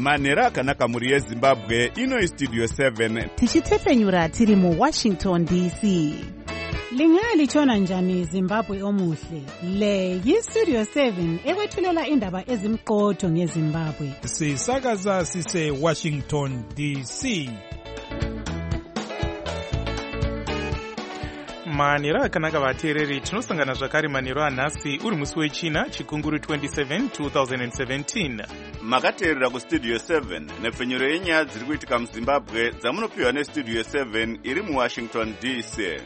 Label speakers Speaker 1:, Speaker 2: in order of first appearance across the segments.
Speaker 1: manhero akanaka mhuri yezimbabwe. Ino Studio 7
Speaker 2: tichitefenyura tiri muWashington DC.
Speaker 3: Lingalitshona njani Zimbabwe omuhle? Le yiStudio 7 ekwethulela indaba ezimqotho ngeZimbabwe.
Speaker 4: Sisakaza sise Washington DC. Manhero akanaka vateereri, tinosangana zvakare manhero anhasi uri musi wechina chikunguru 27 2017.
Speaker 1: makateerera kuStudio 7 nepfenyuro yenyaya dziri kuitika muZimbabwe dzamunopiwa neStudio 7 iri muWashington DC.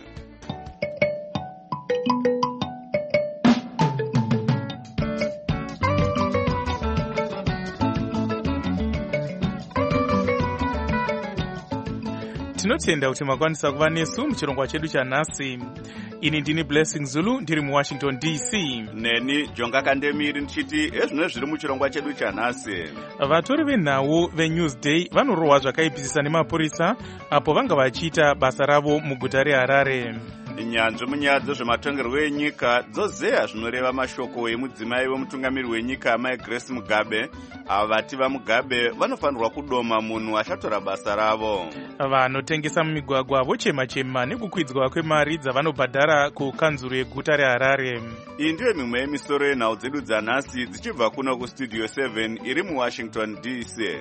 Speaker 4: Tinotenda kuti makwanisa kuva nesu muchirongwa chedu chanhasi. Ini ndini Blessing Zulu ndiri muWashington DC.
Speaker 1: Neni Jonga Kandemiri ndichiti ezvino zviri muchirongwa chedu chanhasi.
Speaker 4: Vatori venhau veNewsday vanorohwa zvakaipisisa nemapurisa apo vanga vachiita basa ravo muguta reHarare.
Speaker 1: Nyanzvi munyaya dzezvematongerwo enyika dzozeya zvinoreva mashoko emudzimai wemutungamiri wenyika Mai Grace Mugabe. Ava vati vaMugabe vanofanirwa kudoma munhu achatora basa ravo.
Speaker 4: Vanotengesa mumigwagwa vochema-chema nekukwidzwa kwemari dzavanobhadhara kukanzuru yeguta reHarare.
Speaker 1: Iyi ndiyo mimwe yemisoro yenhau dzedu dzanhasi dzichibva kuno kuStudio 7 iri muWashington DC.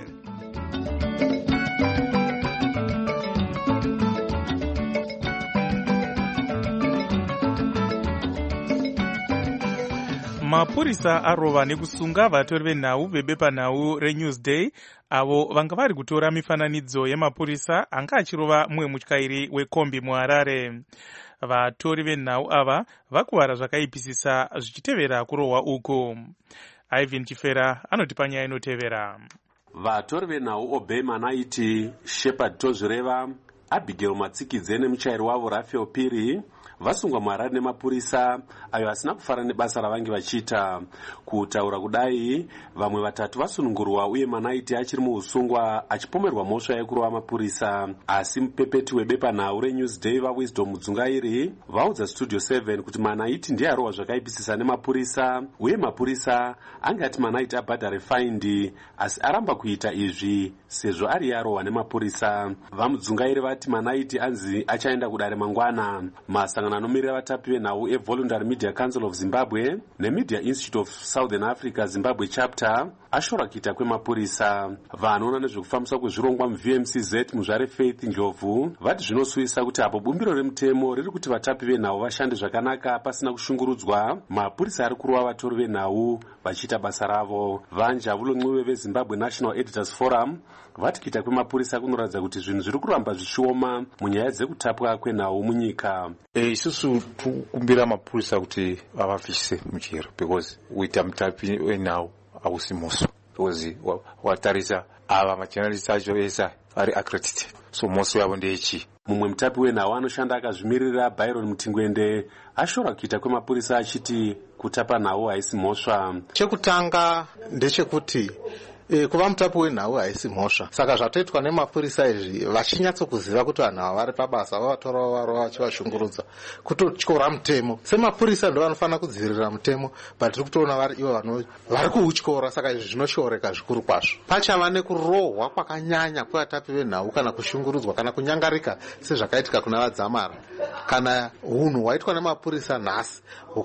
Speaker 4: Mapurisa arova nekusunga vatori venhau vebepanhau reNewsday avo vanga vari kutora mifananidzo yemapurisa anga achirova mumwe mutyairi wekombi muHarare. Vatori venhau ava vakuvara zvakaipisisa zvichitevera kurohwa uku. Ivan Chifera anotipa nyaya inotevera.
Speaker 5: Vatori venhau Obey Manaiti, Shepard Tozvireva, Abigail Matsikidze nemuchairi wavo Raphael Piri vasungwa muHarare nemapurisa ayo asina kufara nebasa ravange vachiita. Kutaura kudai, vamwe vatatu vasunungurwa uye Manaiti achiri muusungwa achipomerwa mhosva yekurova mapurisa. Asi mupepeti webepanhau reNewsday vaWisdom Mudzungairi vaudza Studio 7 kuti Manaiti ndiye arohwa zvakaipisisa nemapurisa uye mapurisa angati Manaiti abhadhare faindi, asi aramba kuita izvi sezvo ari arohwa nemapurisa. VaMudzungairi vati Manaiti anzi achaenda kudare mangwana. Masangano anomirira vatapi venhau eVoluntary Media Council of Zimbabwe neMedia Institute of Southern Africa Zimbabwe Chapter ashora kuita kwemapurisa. Vanoona nezvekufambiswa kwezvirongwa muVMCZ muzvare Faith Ndlovu vati zvinosuyisa kuti apo bumbiro remutemo riri kuti vatapi venhau vashande zvakanaka pasina kushungurudzwa, mapurisa ari kurova vatori venhau vachiita basa ravo. Vanjavulo Ncube veZimbabwe National Editors Forum vati kuita kwemapurisa kunoratidza kuti zvinhu zviri kuramba zvichioma munyaya dzekutapwa kwenhau munyika.
Speaker 6: Isusu tikumbira mapurisa kuti avafishise muchero because uita mutapi wenhau hausi moso, because watarisa ava machanalisi acho esa ari accredited, so moso yavo ndeyechi.
Speaker 5: Mumwe mutapi wenhau anoshanda akazvimirira Byron Mutingwende ashora kuita kwemapurisa achiti kutapa nhau haisi mhosva.
Speaker 7: Chekutanga ndechekuti kuva mutapi wenhau haisi mhosva. Saka zvatoitwa nemapurisa izvi vachinyatsokuziva kuti vanhu ava vari pabasa vavatora varova vachivashungurudza kutotyora mutemo. Semapurisa ndo vanofanira kudzivirira mutemo, but tiri kutoona vari ivo vari kuutyora. Saka izvi zvinoshooreka zvikuru kwazvo. Pachava nekurohwa kwakanyanya kwevatapi venhau kana kushungurudzwa kana kunyangarika sezvakaitika kuna vaDzamara. Kana unhu hwaitwa nemapurisa nhasi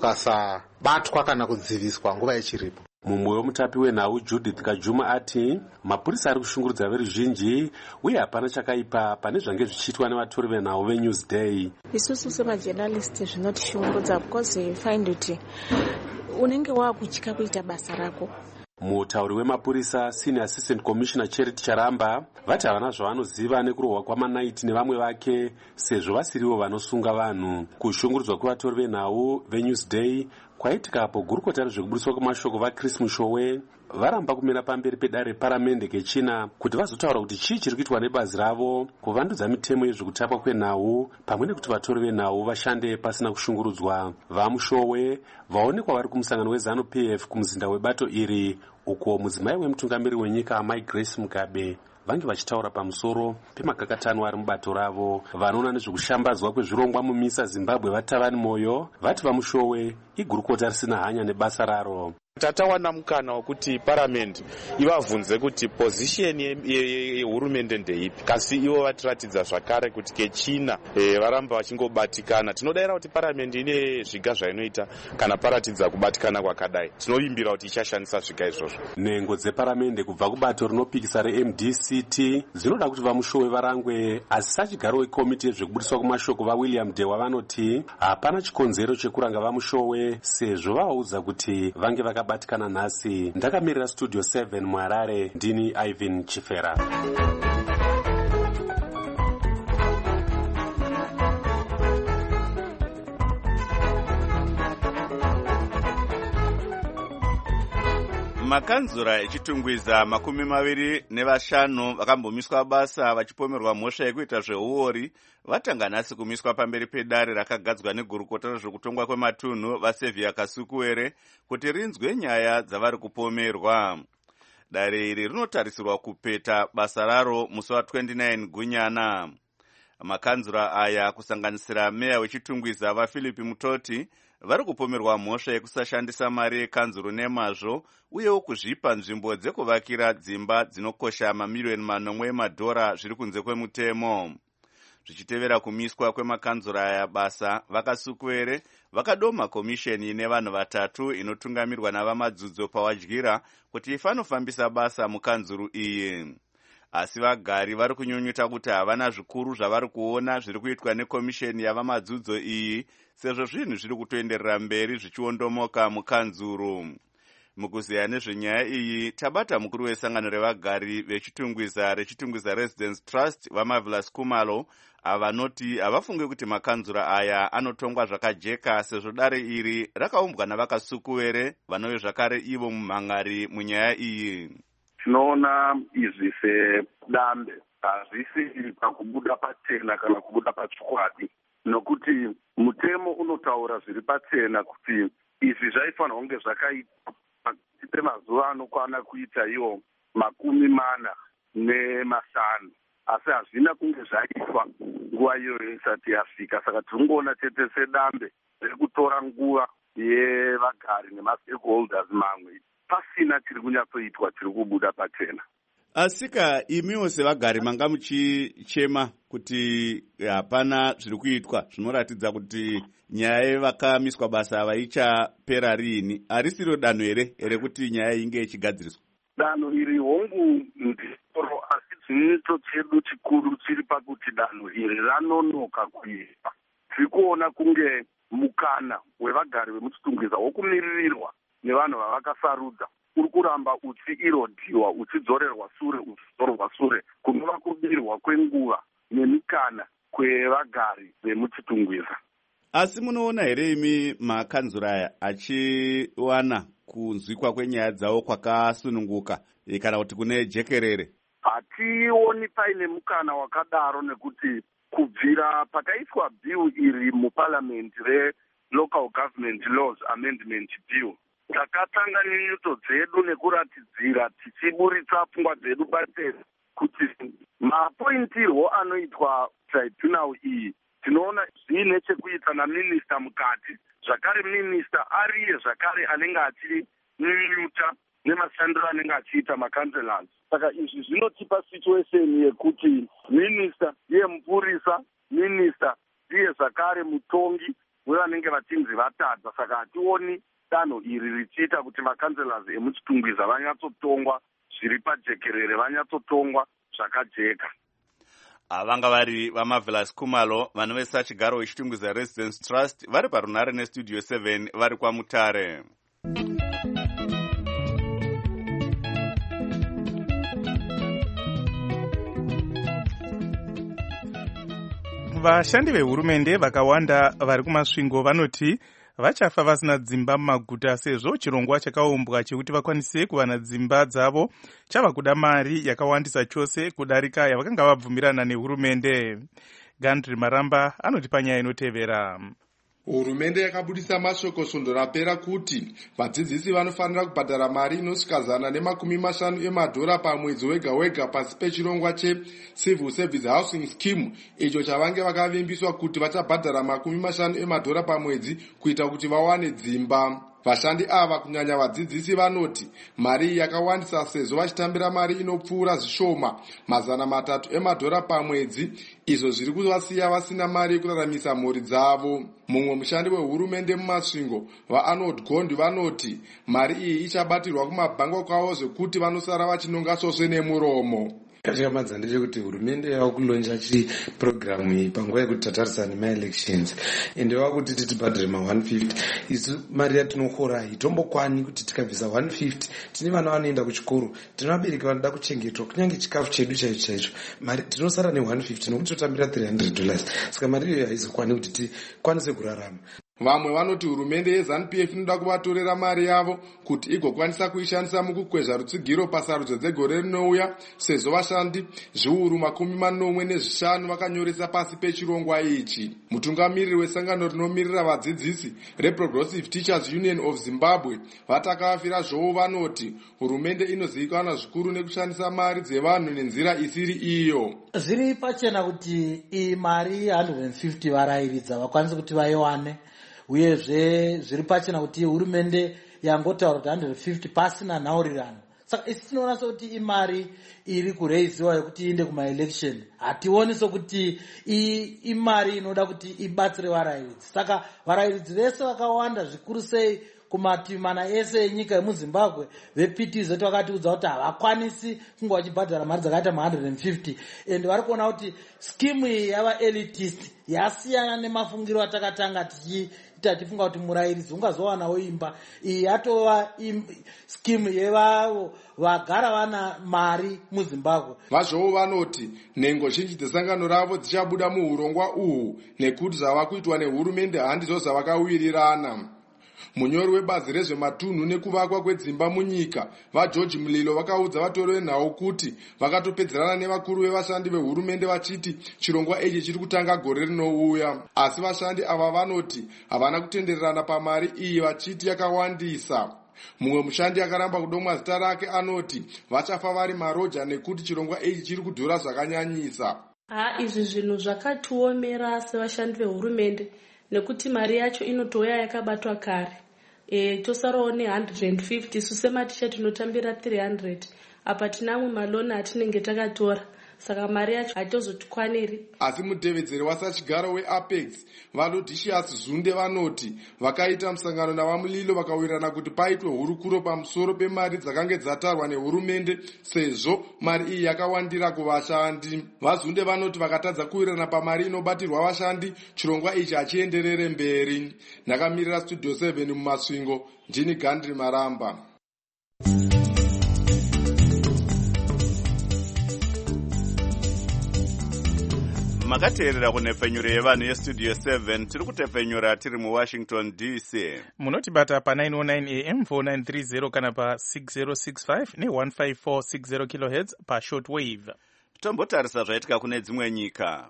Speaker 7: hukasabatwa kana kudziviswa nguva ichiripo.
Speaker 5: Mumwe wemutapi wenhau Judith Kajuma ati mapurisa ari kushungurudza veruzhinji uye hapana chakaipa pane zvange zvichiitwa nevatori venhau veNewsday.
Speaker 8: Isusu semajournalist zvinotishungurudza because you find kuti unenge wakutya kuita basa rako.
Speaker 5: Mutauri wemapurisa Senior Assistant Commissioner Charity Charamba vati havana zvavanoziva nekurohwa kwaManaiti nevamwe vake sezvo vasirivo vanosunga vanhu. Kushungurudzwa kwevatori venhau veNewsday kwaitika apo gurukota rezvekubudiswa kwemashoko vaChris Mushowe varamba kumira pamberi pedare reparamende kechina kuti vazotaura kuti chii chiri kuitwa nebazi ravo kuvandudza mitemo yezvekutapwa kwenhau pamwe nekuti vatori venhau vashande pasina kushungurudzwa. VaMushowe vaonekwa vari kumusangano weZANU-PF kumuzinda webato iri, uko mudzimai wemutungamiri wenyika Mai Grace Mugabe vange vachitaura pamusoro pemakakatano ari mubato ravo. Vanoona nezvekushambadzwa kwezvirongwa mumisa Zimbabwe vaTavani Moyo vati VaMushowe igurukota risina hanya nebasa raro.
Speaker 9: tatawana mukana wekuti paramendi ivabvunze kuti pozisheni yehurumende ndeipi, kasi ivo vatiratidza zvakare kuti kechina varamba vachingobatikana. Tinodayira kuti paramendi ine zviga zvainoita kana paratidza kubatikana kwakadai. Tinovimbira kuti ichashandisa zviga izvozvo.
Speaker 5: Nhengo dzeparamende kubva kubato rinopikisa reMDCT dzinoda kuti vamushowe varangwe, asi sachigaro wekomiti yezvekubudiswa kwamashoko vaWilliam Dewa vanoti hapana chikonzero chekuranga vamushowe sezvo vaudza kuti vange vakabatikana nhasi. Ndakamirira Studio 7 muHarare, ndini Ivan Chifera.
Speaker 1: Makanzura echitungwiza 25 vakambomiswa basa vachipomerwa mhosva yekuita zveuori vatanga nhasi kumiswa pamberi pedare rakagadzwa negurukota rezvekutongwa kwematunhu vaSevia Kasukuwere kuti rinzwe nyaya dzavari kupomerwa. Dare iri rinotarisirwa kupeta basa raro musi wa29 Gunyana. Makanzura aya kusanganisira meya wechitungwiza vaPhilip Mutoti vari kupomerwa mhosva yekusashandisa mari yekanzuru nemazvo uyewo kuzvipa nzvimbo dzekuvakira dzimba dzinokosha mamiliyoni 8 emadhora zviri kunze kwemutemo. Zvichitevera kumiswa kwemakanzura aya basa, vaKasukuwere vakadoma komisheni ine vanhu 3 inotungamirwa navamadzudzo pawadyira kuti ifanofambisa basa mukanzuru iyi. Asi vagari vari kunyunyuta kuti havana zvikuru zvavari kuona zviri kuitwa nekomisheni yavamadzidzo iyi, sezvo zvinhu zviri kutoenderera mberi zvichiondomoka mukanzuru. Mukuziya nezvenyaya iyi, tabata mukuru wesangano revagari vechitungwiza rechitungwiza Residence Trust vaMarvelous Kumalo avanoti havafunge kuti makanzura aya anotongwa zvakajeka sezvo dare iri rakaumbwa navaKasukuwere vanove zvakare ivo mumhangari munyaya iyi.
Speaker 10: Tinoona izvi sedambe, hazvisi pakubuda pachena kana kubuda pachokwadi, nokuti mutemo unotaura zviri pachena kuti izvi zvaifanira kunge zvakaitwa pemazuva anokwana kuita iwo 45, asi hazvina kunge zvaitwa nguva iyoyo isati yasvika. Saka tiringoona chete sedambe riri kutora nguva yevagari nemastakeholders mamwe pasina chiri kunyatsoitwa chiri kubuda pachena.
Speaker 1: Asika imiwo sevagari manga muchichema kuti hapana zviri kuitwa zvinoratidza kuti nyaya yevakamiswa basa vaichapera rini. Harisiro danho here kuti nyaya inge ichigadziriswa?
Speaker 10: Danho iri hongu ndiro, asi chinito chedu chikuru chiri pakuti danho iri ranonoka kuita. Tiri kuona kunge mukana wevagari vemuchitungwiza wokumiririrwa nevanhu vavakasarudza uri kuramba uchiirodhiwa, uchidzorerwa sure kunova kubirwa kwenguva nemikana kwevagari vemuchitungwiza.
Speaker 1: Asi munoona here imi makanzura aya achiwana kunzwikwa kwenyaya dzavo kwakasununguka kana kuti kune jekerere?
Speaker 10: Hationi paine mukana wakadaro, nekuti kubvira pakaiswa bill iri muparliament reLocal Government Laws Amendment Bill, takatanga nyunyuto dzedu nekuratidzira tichiburitsa pfungwa dzedu pachena kuti mapointirwo anoitwa tribunal iyi tinoona zviine chekuita naminista mukati, zvakare minista ariye zvakare anenge achinyunyuta nemashandiro anenge achiita makanselors. Saka izvi zvinotipa situation yekuti minista ndiye mupurisa, minista ndiye zvakare mutongi wevanenge vachinzi vatadza. Saka hationi danho iri richiita kuti makanselors emuchitungwiza vanyatsotongwa zviri pajekerere, vanyatsotongwa zvakajeka.
Speaker 1: Vanga vari vaMarvelous Kumalo vanovesa chigaro wechitungwiza Residence Trust vari parunhare neStudio 7 vari kwaMutare.
Speaker 4: Vashandi vehurumende vakawanda vari kumasvingo vanoti vachafa vasina dzimba mumaguta sezvo chirongwa chakaumbwa chekuti vakwanise kuwana dzimba dzavo chava kuda mari yakawandisa chose kudarika yavakanga vabvumirana nehurumende. Gandri Maramba anotipa nyaya inotevera.
Speaker 11: Hurumende yakabudisa mashoko svondo rapera kuti vadzidzisi vanofanira kubhadhara mari inosvika $150 emadhora pamwedzi wega wega pasi pechirongwa cheCivil Service Housing Scheme, icho chavange vakavimbiswa kuti vachabhadhara $50 emadhora pamwedzi kuita kuti vawane dzimba. vashandi ava kunyanya vadzidzisi vanoti mari iyi yakawandisa sezvo vachitambira mari inopfuura zvishoma $300 emadhora pamwedzi, izvo zviri kuvasiya vasina mari yekuraramisa mhuri dzavo. Mumwe mushandi wehurumende mumasvingo vaArnold Gondi vanoti mari iyi ichabatirwa kumabhangi kwavo zvekuti vanosara vachinonga svosve nemuromo.
Speaker 12: Chakamadza ndechekuti hurumende yava kulonja chipurogiramu iyi panguva yekuti tatarisa nemaelections ende vava kuti titibhadhire ma150. Isu mari yatinokora haitombokwanyi kuti tikabvisa 150. Tine vana vanoenda kuchikoro, tine vabereki vanoda kuchengetwa, kunyange chikafu chedu chaicho chaicho, mari tinosara ne150 nokuti totambira $300. Saka mari iyoyo haizokwani kuti tikwanise kurarama.
Speaker 11: Vamwe vanoti hurumende yeZANU-PF inoda kuvatorera mari yavo kuti igokwanisa kuishandisa mukukwezva rutsigiro pasarudzo dzegore rinouya, sezvo vashandi zviuru 45 vakanyoresa pasi pechirongwa ichi. Mutungamiriri wesangano rinomirira vadzidzisi reProgressive Teachers Union of Zimbabwe vatakavafira zvovo vanoti hurumende inozivikanwa zvikuru nekushandisa mari dzevanhu nenzira isiri iyo.
Speaker 13: Zviri pachena kuti iyi mari 150 varayiridza vakwanise kuti vaiwane, uyezve zviri pachena kuti hurumende yangotaura kuti 150 pasina nhaurirano. Saka isi tinoona sokuti imari iri kureiziwa yekuti iende kumaelection. Hationi sokuti imari inoda kuti ibatsire varayiridzi. Saka varayiridzi vese vakawanda zvikuru sei kumativi mana ese enyika yemuZimbabwe vePTZ vakatiudza kuti havakwanisi kunge vachibhadhara mari dzakaita ma150, ende vari kuona kuti skimu iyi yava elitist, yasiyana nemafungiro atakatanga tichifunga kuti murayiridzi ungazowanawo imba. Iyi yatova skimu yevavo vagara vana mari muZimbabwe.
Speaker 11: Vazvovo vanoti nhengo zhinji dzesangano ravo dzichabuda muurongwa uhu nekuti zvava kuitwa nehurumende handizo zvavakawirirana. Munyori webazi rezvematunhu nekuvakwa kwedzimba munyika vaGeorge Mulilo vakaudza vatori venhau kuti vakatopedzerana nevakuru vevashandi vehurumende vachiti chirongwa ichi chiri kutanga gore rinouya. Asi vashandi ava vanoti havana kutendererana pamari iyi vachiti yakawandisa. Mumwe mushandi akaramba kudomwa zita rake anoti vachafa vari maroja nekuti chirongwa ichi chiri kudhura zvakanyanyisa.
Speaker 14: Izvi zvinhu zvakatiomera sevashandi vehurumende nekuti mari yacho inotouya yakabatwa kare. Tosarawo ne150, isu sematicha tinotambira 300. Apa tinamwe maloni atinenge takatora, saka mari yacho haitozotikwaniri.
Speaker 11: Asi mutevedzeri wasachigaro weApex Valodicious Zunde vanoti vakaita musangano navaMulilo vakawirirana kuti paitwe hurukuro pamusoro pemari dzakange dzatarwa nehurumende sezvo mari iyi yakawandira kuvashandi. VaZunde vanoti vakatadza kuwirirana pamari inobatirwa vashandi, chirongwa ichi hachienderere mberi. Ndakamirira Studio 7 mumasvingo, ndini Gandri Maramba.
Speaker 1: makateerera kunepfenyuro yevanhu yestudio 7 tiri kutepfenyura tiri muwashington DC.
Speaker 4: munotibata pa909 am 4930 kana pa6065 ne15460 kHz pashort wave.
Speaker 1: Tombotarisa zvaitika kune dzimwe nyika.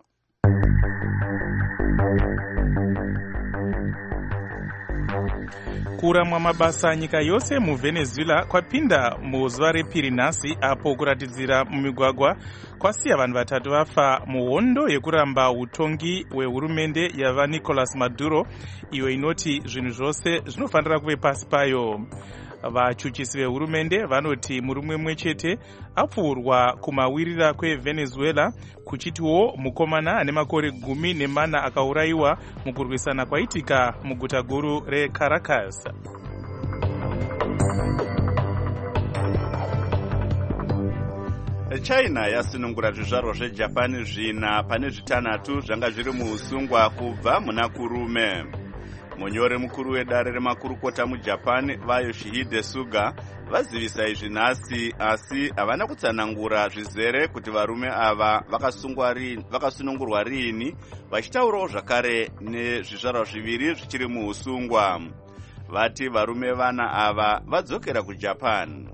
Speaker 4: kuramwa mabasa nyika yose muvenezuela kwapinda muzuva repiri nhasi, apo kuratidzira mumigwagwa kwasiya vanhu 3 vafa muhondo yekuramba utongi hwehurumende yava Nicolas Maduro, iyo inoti zvinhu zvose zvinofanira kuve pasi payo. Vachuchisi vehurumende vanoti murume mumwe chete apfuurwa kumawirira kwevenezuela, kuchitiwo mukomana ane makore 14 akaurayiwa mukurwisana kwaitika muguta guru reCaracas.
Speaker 1: China yasunungura zvizvarwa zveJapan zvina pane 6 zvanga zviri muusungwa kubva muna kurume. Munyori mukuru wedare remakurukota muJapan vaYoshihide Suga vazivisa izvi nhasi, asi havana kutsanangura zvizere kuti varume ava vakasunungurwa rini, vachitaurawo zvakare nezvizvarwa 2 zvichiri muusungwa. Vati varume vana ava vadzokera kuJapan.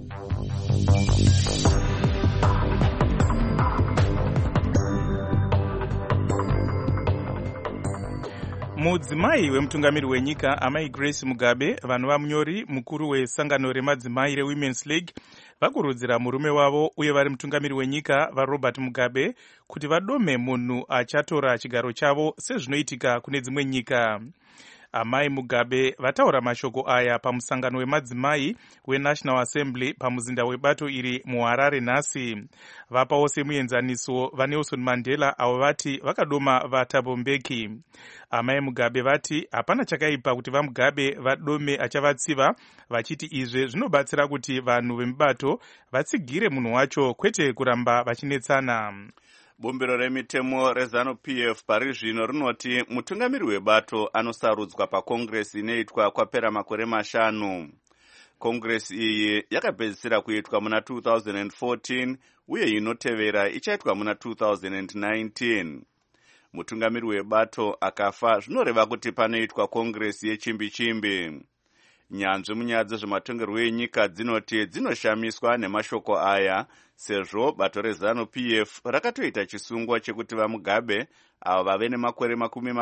Speaker 4: Mudzimai wemutungamiri wenyika amai Grace Mugabe, vanhu vamunyori mukuru wesangano remadzimai reWomen's League vakurudzira murume wavo uye vari mutungamiri wenyika vaRobert Mugabe kuti vadome munhu achatora chigaro chavo sezvinoitika kune dzimwe nyika. Amai Mugabe vataura mashoko aya pamusangano wemadzimai weNational Assembly pamuzinda webato iri muHarare nhasi. Vapawo semuenzaniso vaNelson Mandela avo vati vakadoma vaThabo Mbeki. Amai Mugabe vati hapana chakaipa kuti vaMugabe vadome achavatsiva, vachiti izvi zvinobatsira kuti vanhu vemubato vatsigire munhu wacho kwete kuramba vachinetsana.
Speaker 1: Bumbiro remitemo reZANU-PF pari zvino rinoti mutungamiri webato anosarudzwa pakongresi inoitwa kwapera makore 5. Kongresi iyi yakapedzisira kuitwa muna 2014 uye inotevera ichaitwa muna 2019. Mutungamiri webato akafa zvinoreva kuti panoitwa kongresi yechimbi-chimbi. Nyanzvi munyaya dzezvematongerwo enyika dzinoti dzinoshamiswa nemashoko aya, sezvo bato reZANU-PF rakatoita chisungwa chekuti vaMugabe avo vave nemakore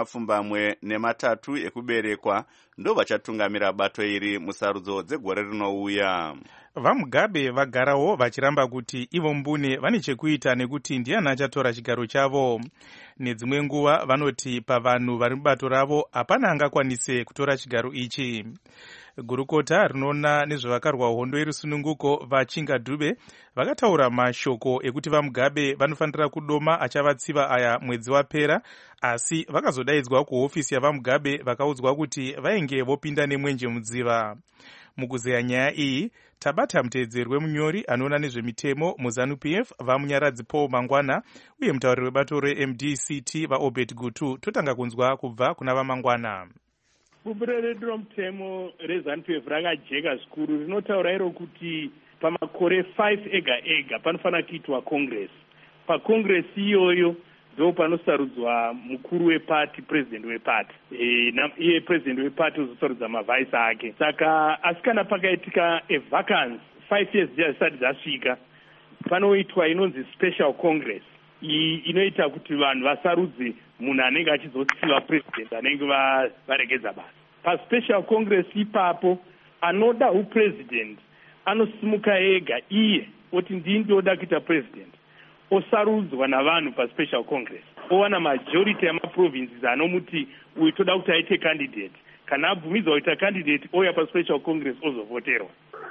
Speaker 1: 23 ekuberekwa ndo vachatungamira bato iri musarudzo dzegore rinouya.
Speaker 4: VaMugabe vagarawo vachiramba kuti ivo mbune vane chekuita nekuti ndiani achatora chigaro chavo. Nedzimwe nguva vanoti pavanhu vari mubato ravo hapana angakwanise kutora chigaro ichi. Gurukota rinoona nezvevakarwa hondo yerusununguko vaChinga Dube vakataura mashoko ekuti vaMugabe vanofanira kudoma achavatsiva aya mwedzi wapera, asi vakazodaidzwa kuhofisi yavaMugabe vakaudzwa kuti vainge vopinda nemwenje mudziva. Mukuzeya nyaya iyi tabata muteedzeri wemunyori anoona nezvemitemo muZANU-PF vaMunyaradzi Paul Mangwana uye mutauriri webato reMDCT vaObed Gutu. Totanga kunzwa kubva kuna vaMangwana.
Speaker 15: Bumbiro redu romutemo reZANU-PF rakajeka zvikuru, rinotaura iro kuti pamakore 5 ega ega panofanira kuitwa kongresi. Pakongresi iyoyo ndo panosarudzwa mukuru wepati, president wepati. Iye president wepati uzosarudza mavhaisi ake. Saka asi kana pakaitika evacance 5 years zisati dzasvika, panoitwa inonzi special congress. Iyi inoita kuti vanhu vasarudze munhu anenge achizotsiva president anenge varegedza basa. Paspecial congress ipapo anoda upresident anosimuka ega iye oti ndini ndoda kuita president, osarudzwa navanhu paspecial congress, owana majority yamaprovinces anomuti uyu toda kuti aite candidate. Kana abvumidzwa kuita candidate oya paspecial congress ozovoterwa.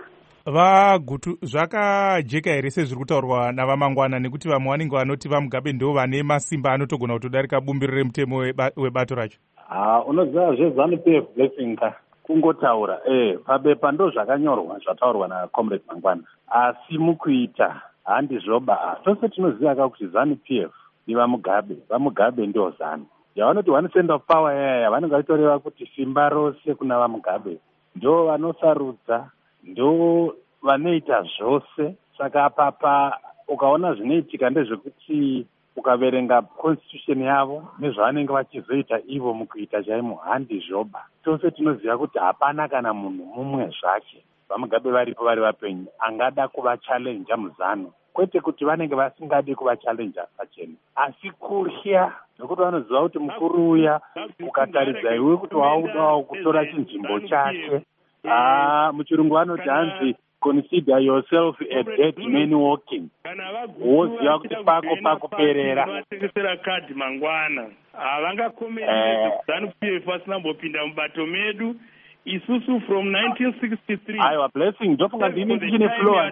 Speaker 4: VaGutu, zvakajeka here sezviri kutaurwa navaMangwana, nekuti vamwe vanenge vanoti vaMugabe ndo vane masimba anotogona kutodarika bumbiro remutemo webato racho?
Speaker 16: Unoziva zveZANU-PF Blessing kungotaura pabepa ndo zvakanyorwa zvataurwa naComrade Mangwana, asi mukuita handizvoba. Tose tinoziva kuti ZANU-PF vaMugabe ndo ZANU yavanoti one cent of power yaya vanenge vachitoreva kuti simba rose kuna vaMugabe ndo vanosarudza, ndo vanoita zvose. Saka apapa ukaona zvinoitika ndezvekuti ukaverenga constitution yavo nezvavanenge vachizoita ivo mukuita chaimo handizvoba. Tose tinoziva kuti hapana kana munhu mumwe zvake vaMugabe varipo vari vapenyu angada kuvachallenja muZANU, kwete kuti vanenge vasingadi kuvachallenja pachena, asi kurya nokuti vanoziva kuti mukuru uya ukataridza iwe kuti waudawo kutora chinzvimbo chake. Muchirungu vanoti hanzi consider yourself a dead man walking. Woziva kuti pako pakuperera.
Speaker 15: Vatengesera kadhi Mangwana havangakomeri ZANU-PF vasinambopinda mubato medu isusu from 1963.
Speaker 16: Aiwa Blessing ndofunga ndini ndichine floor.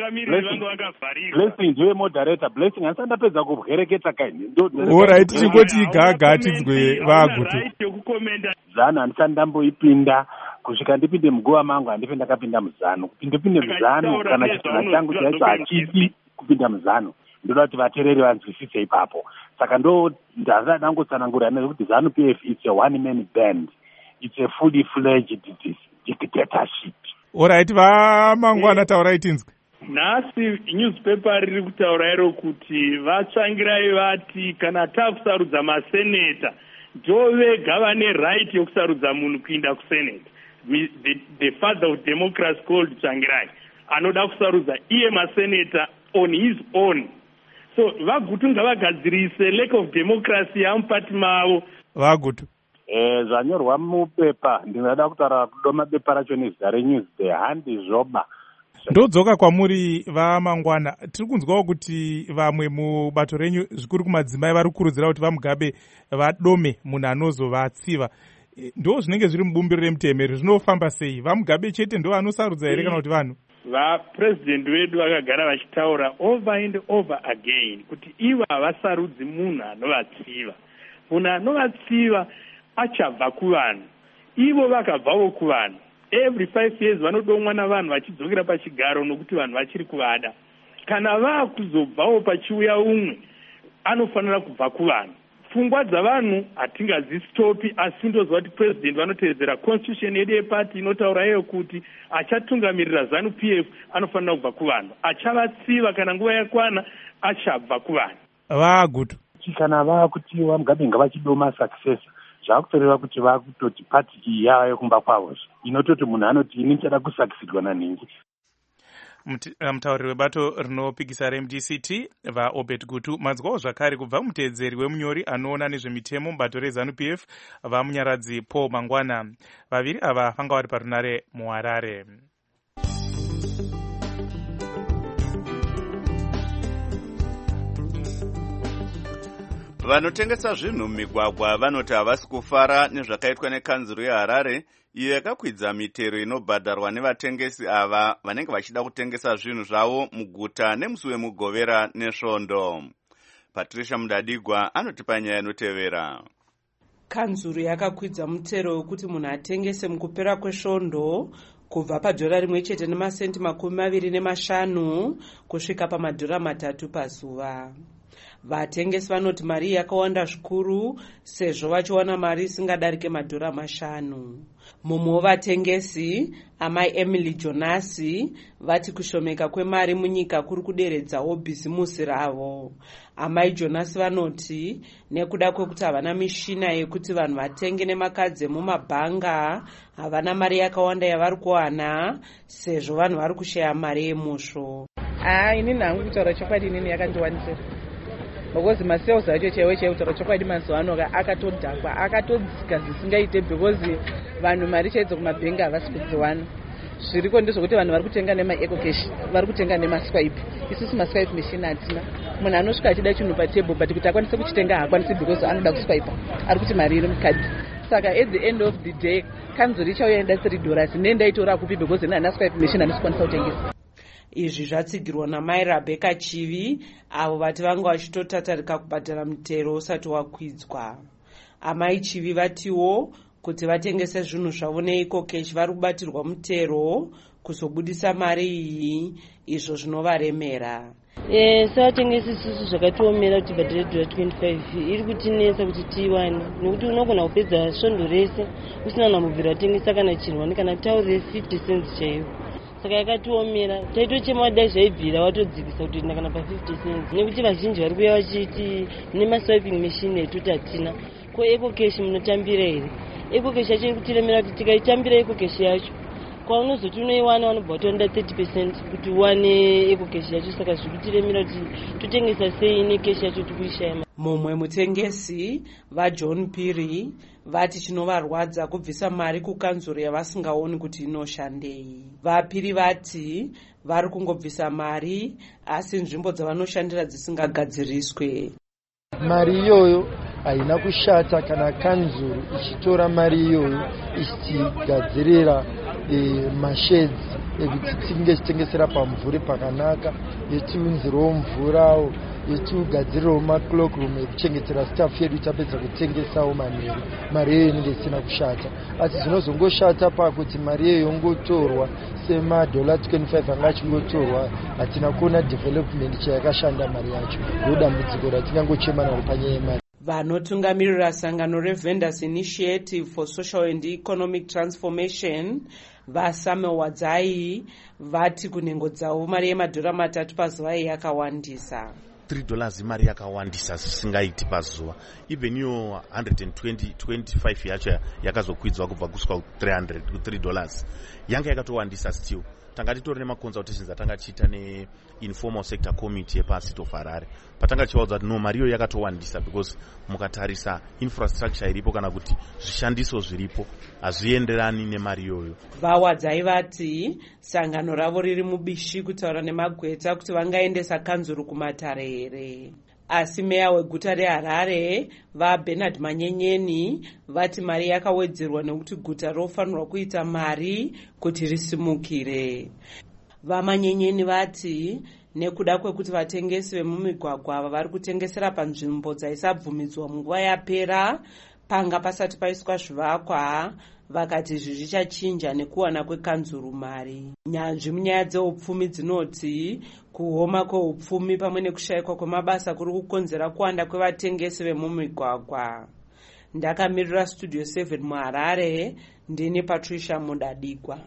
Speaker 16: Blessing ndiwe moderator. Blessing handisandapedza kubwereketa kaini.
Speaker 4: Alright, chingoti gaga tinzwe vaGutu.
Speaker 16: ZANU handisandamboipinda kusvika ndipinde muguva mangu handipe ndakapinda muZANU. Kupinde muZANU kana chitunha changu chaicho hachisi kupinda muZANU. Ndoda kuti vateereri vanzwisise ipapo. Saka ndo ndazada dangotsanangura nekuti ZANU-PF it's a one man band. It's a fully fledged dictatorship.
Speaker 4: Alright, vaMangwana taurai tinzwe.
Speaker 15: Nhasi newspaper riri kutaura iro kuti vatsvangirai vati kana takusarudza maseneta ndo vega vane right yokusarudza munhu kuinda kuseneta. The father of democracy called Tsvangirai anoda kusarudza iye maseneta on his own. So vaGutu ngavagadzirise lack of democracy yamupati mavo.
Speaker 4: VaGutu
Speaker 16: zvanyorwa mupepa ndinoda kutaura kudoma bepa racho nezita reNewsday handizvoba.
Speaker 4: Ndodzoka kwamuri vaMangwana, tiri kunzwawo kuti vamwe mubato renyu zvikuru kumadzimai vari kukurudzira kuti vaMugabe vadome munhu anozovatsiva. ndo zvinenge zviri mubumbiro remutemo zvinofamba sei? VaMugabe chete ndo vanosarudza here kana kuti vanhu?
Speaker 15: Vapresident vedu vakagara vachitaura over and over again kuti ivo havasarudzi munhu anovatsiva. Munhu anovatsiva achabva kuvanhu, ivo vakabvawo kuvanhu. Every 5 years vanodomwa navanhu vachidzokera pachigaro nokuti vanhu vachiri kuvada. Kana vaakuzobvawo pachiuya umwe anofanira kubva kuvanhu. Pfungwa dzavanhu hatingadzisitopi, asi ndoziva kuti president vanotevedzera constitution yedu yepati inotaura iyo kuti achatungamirira ZANU-PF anofanira kubva kuvanhu. Achavatsiva kana nguva yakwana achabva kuvanhu.
Speaker 4: Vagutu
Speaker 16: kana vakuti vaMugabe ngavachidoma success zvakutoreva kuti vakutoti pati iyi yava yokumba kwavo inototi munhu anoti ini ndichada kusakisidwa nanhingi.
Speaker 4: Mutauriri webato rinopikisa reMDCT vaObed Gutu madzwawo zvakare kubva mutedzeri wemunyori anoona nezvemitemo mubato reZANU-PF vamunyaradzi Paul Mangwana. Vaviri ava vanga vari parunare muHarare.
Speaker 1: Vanotengesa zvinhu mumigwagwa vanoti havasi kufara nezvakaitwa nekanzuru yeHarare iyo yakakwidza mitero inobhadharwa nevatengesi ava vanenge vachida kutengesa zvinhu zvavo muguta nemusi wemugovera nesvondo. Patricia Mudadigwa anotipa nyaya inotevera.
Speaker 17: Kanzuru yakakwidza mutero wekuti munhu atengese mukupera kwesvondo kubva $1.25 kusvika $3 pazuva. Vatengesi vanoti mari yakawanda zvikuru sezvo vachiwana mari isingadarike $5. Mumwe wevatengesi amai Emily Jonasi vati kushomeka kwemari munyika kuri kuderedzawo bhizimusi ravo. Amai Jonasi vanoti nekuda kwekuti havana mishina yekuti vanhu vatenge nemakadzi emumabhanga, havana mari yakawanda yavari kuwana sezvo vanhu vari kushaya mari yemusvo.
Speaker 18: Inini hangu kutaura chokwadi, inini yakandiwanisira because masales acho chaiwe kutaura chokwadi mazuva ano akatodhakwa, akatodzika zvisingaite because vanhu mari chaidzo kumabhengi havasi kudziwana. Zviriko ndezvokuti vanhu vari kutenga nemaeco cash, vari kutenga nemaswipe. Isusu maswipe machine hatina. Munhu anosvika achida chinhu patable but kuti akwanise kuchitenga haakwanisi because anoda kuswipa, ari kuti mari iri mukadhi. Saka at the end of the day kanzuru ichauya ida $3 nendaitora kupi because nana swipe machine anosikwanisa kutengesa.
Speaker 17: Izvi zvatsigirwa namai Rebecca Chivi avo vati vanga vachitotatarika kubhadhara mutero usati wakwidzwa. Amai Chivi vatiwo kuti vatengese zvinhu zvavo neiko keshi vari kubatirwa mutero kuzobudisa mari iyi, izvo zvinovaremera.
Speaker 19: Sevatengesi isusu zvakatiomera kuti bhadhare $25 iri kutinesa kuti tiwane, nekuti unogona kupedza svondo rese usina namubvira watengesa kana chinhu kana taurire 50 cents chaivo. Saka yakatiomera, taitochema dai zvaibvira watodzikisa kutoenda kana pa50 cents, nekuti vazhinji vari kuuya vachiti nemaswiping machine etuti hatina. Ko eco cash munotambira here? Eco cash yacho iri kutiremera kuti tikaitambira eco cash yacho kwaunozoti unoiwana vanobva vatonda 30% kuti uwane eco cash yacho. Saka zviri kutiremera kuti totengesa sei necash yacho tikuishaya.
Speaker 17: Mumwe mutengesi vaJohn Piri vati chinovarwadza kubvisa mari kukanzuru yavasingaoni kuti inoshandei. VaPiri vati vari kungobvisa mari asi nzvimbo dzavanoshandira dzisingagadziriswe.
Speaker 20: Mari iyoyo haina kushata kana kanzuru ichitora mari iyoyo ichitigadzirira masheds ekuti tinge tichitengesera pamvuri pakanaka, yetiunzirawo mvurawo, yetiugadzirirawo macloakroom ekuchengetera staff yedu tapedza kutengesawo manheru. Mari iyoyo inenge isina kushata, asi zvinozongoshata pakuti mari iyoyo yongotorwa $25 anga achingotorwa, hatina kuona development chayakashanda mari yacho. Ndodambudziko ratingangochema naro panyaya yemari.
Speaker 17: Vanotungamirira sangano reVendors Initiative for Social and Economic Transformation vaSamuel Wadzai vati kunhengo dzavo mari $3 pazuva yakawandisa.
Speaker 21: $3 imari yakawandisa zvisingaiti pazuva. Even iyo 125 yacho yakazokwidzwa kubva kusvika $300 yanga yakatowandisa still. Tanga titori nemaconsultations atanga tiita neinformal sector committee yepaCity of Harare. Patanga tichivaudza kuti no, mari iyo yakatowandisa because mukatarisa infrastructure iripo kana kuti zvishandiso zviripo hazvienderani nemari iyoyo.
Speaker 17: VaWadzai vati sangano ravo riri mubishi kutaura nemagweta kuti vangaendesa kanzuru kumatare here. asi meya weguta reharare vaBernard Manyenyeni vati mari yakawedzerwa nekuti guta rofanirwa kuita mari kuti risimukire. VaManyenyeni vati nekuda kwekuti vatengesi vemumigwagwa ava vari kutengesera panzvimbo dzaisabvumidzwa munguva yapera panga pasati paiswa zvivakwa, vakati izvi zvichachinja nekuwana kwekanzuru mari. Nyanzvi munyaya dzeupfumi dzinoti kuoma kweupfumi pamwe nekushayikwa kwemabasa kuri kukonzera kuwanda kwevatengesi vemumigwagwa. Ndakamirira Studio 7 muHarare, ndini Patricia Mudadigwa.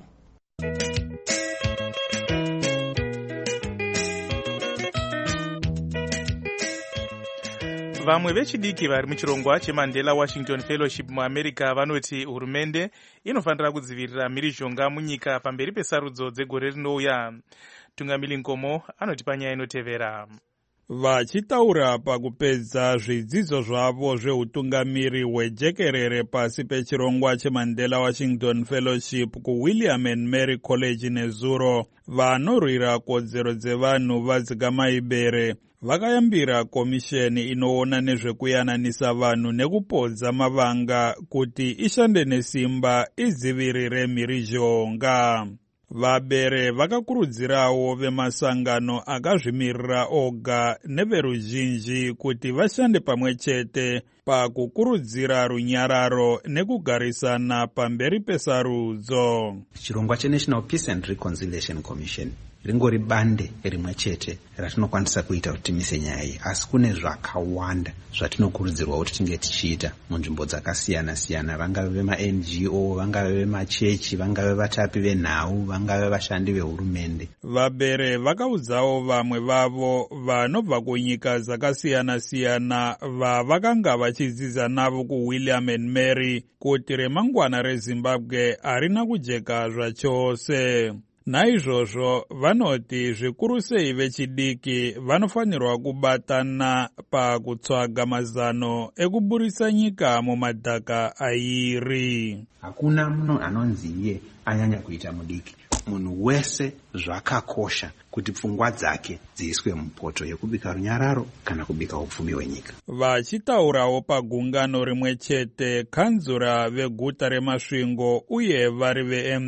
Speaker 4: Vamwe vechidiki vari muchirongwa cheMandela Washington Fellowship muAmerica vanoti hurumende inofanira kudzivirira mhirizhonga munyika pamberi pesarudzo dzegore rinouya. Tungamili Nkomo anoti panyaya inotevera.
Speaker 2: Vachitaura pakupedza zvidzidzo zvavo zveutungamiri hwejekerere pasi pechirongwa cheMandela Washington Fellowship kuWilliam and Mary College nezuro, vanorwira kodzero dzevanhu vadzikamaibere vakayambira komisheni inoona nezvekuyananisa vanhu nekupodza mavanga kuti ishande nesimba idzivirire mhirizhonga. Vabere vakakurudzirawo vemasangano akazvimirira oga neveruzhinji kuti vashande pamwe chete pakukurudzira runyararo nekugarisana pamberi pesarudzo.
Speaker 22: Chirongwa cheNational Peace and Reconciliation Commission ringori bande rimwe chete ratinokwanisa kuita kuti timise nyaya iyi, asi kune zvakawanda zvatinokurudzirwa kuti tinge tichiita munzvimbo dzakasiyana siyana, vangave vema-NGO, vangave vemachechi, vangave vatapi venhau, vangave vashandi vehurumende. Vabere
Speaker 2: vakaudzawo vamwe vavo vanobva kunyika dzakasiyana siyana vavakanga vachidzidza navo kuWilliam and Mary kuti remangwana reZimbabwe harina kujeka zvachose. Naizvozvo vanoti zvikuru sei vechidiki vanofanirwa kubatana pakutsvaga mazano ekuburisa nyika mumadhaka airi.
Speaker 22: Hakuna munhu anonzi iye anyanya kuita mudiki. Munhu wese zvakakosha kuti pfungwa dzake dziiswe mupoto yekubika runyararo kana kubika upfumi hwenyika.
Speaker 2: Vachitaurawo pagungano rimwe chete, kanzura veguta reMasvingo uye vari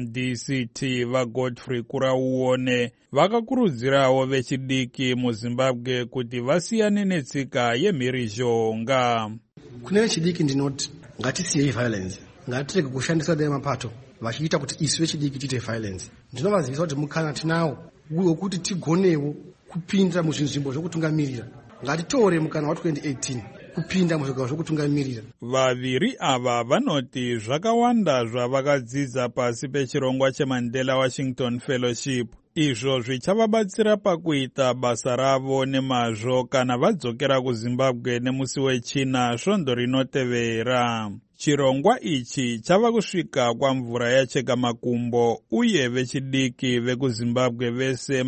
Speaker 2: veMDCT vaGodfrey Kurauone vakakurudzirawo vechidiki muZimbabwe kuti vasiyane netsika yemhirizhonga.
Speaker 23: Kune vechidiki ndinoti ngatisiyei violence, ngatirege kushandisa dai mapato vachiita kuti isu vechidiki tiite violence. Ndinovazivisa kuti mukana tinawo wekuti tigonewo kupinda muzvinzvimbo zvokutungamirira. Ngatitore mukana wa2018 kupinda muzvigaro zvokutungamirira.
Speaker 2: Vaviri ava vanoti zvakawanda zvavakadzidza pasi pechirongwa cheMandela Washington Fellowship izvo zvichavabatsira pakuita basa ravo nemazvo kana vadzokera kuZimbabwe nemusi wechina svondo rinotevera. Chirongwa ichi chava kusvika kwamvura yacheka makumbo uye vechidiki vekuZimbabwe vese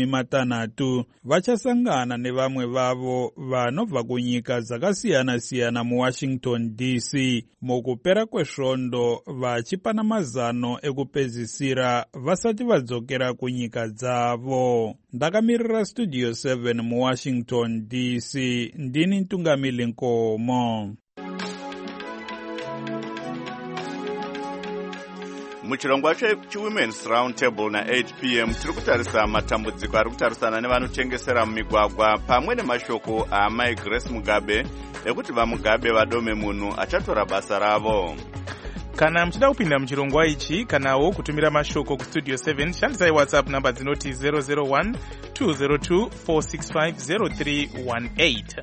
Speaker 2: 60 vachasangana nevamwe vavo vanobva kunyika dzakasiyana siyana muWashington DC mukupera kwesvondo vachipana mazano ekupedzisira vasati vadzokera kunyika dzavo. Ndakamirira Studio 7 muWashington DC, ndini Ntungamili Nkomo.
Speaker 1: Muchirongwa cheWomen's Round Table na 8 p.m. tiri kutarisa matambudziko ari kutarisana nevanotengesera mumigwagwa pamwe nemashoko aMai Grace Mugabe ekuti vaMugabe vadome munhu achatora basa ravo.
Speaker 4: Kana muchida kupinda muchirongwa ichi kanawo kutumira mashoko kuStudio 7 shandisai WhatsApp namba dzinoti 001 202 465 0318.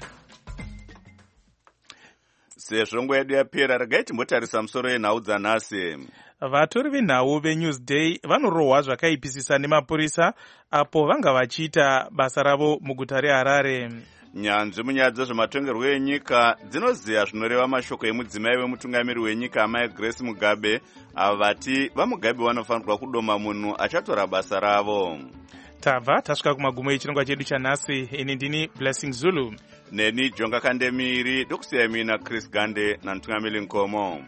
Speaker 1: Sezvo nguva yedu yapera, regai timbotarisa musoro yenhau dzanhasi.
Speaker 4: Vatori venhau veNewsday vanorohwa zvakaipisisa nemapurisa apo vanga vachiita basa ravo muguta reHarare.
Speaker 1: Nyanzvi munyaya dzezvematongerwo enyika dzinoziya zvinoreva mashoko emudzimai wemutungamiri wenyika Mai Grace Mugabe ava vati vaMugabe vanofanirwa kudoma munhu achatora basa ravo.
Speaker 4: Tabva tasvika kumagumo echirongwa chedu chanhasi. Ini ndini Blessing Zulu.
Speaker 1: Neni Jonga Kandemiri, ndokusiya mina Chris Gande na Ntungamili Nkomo.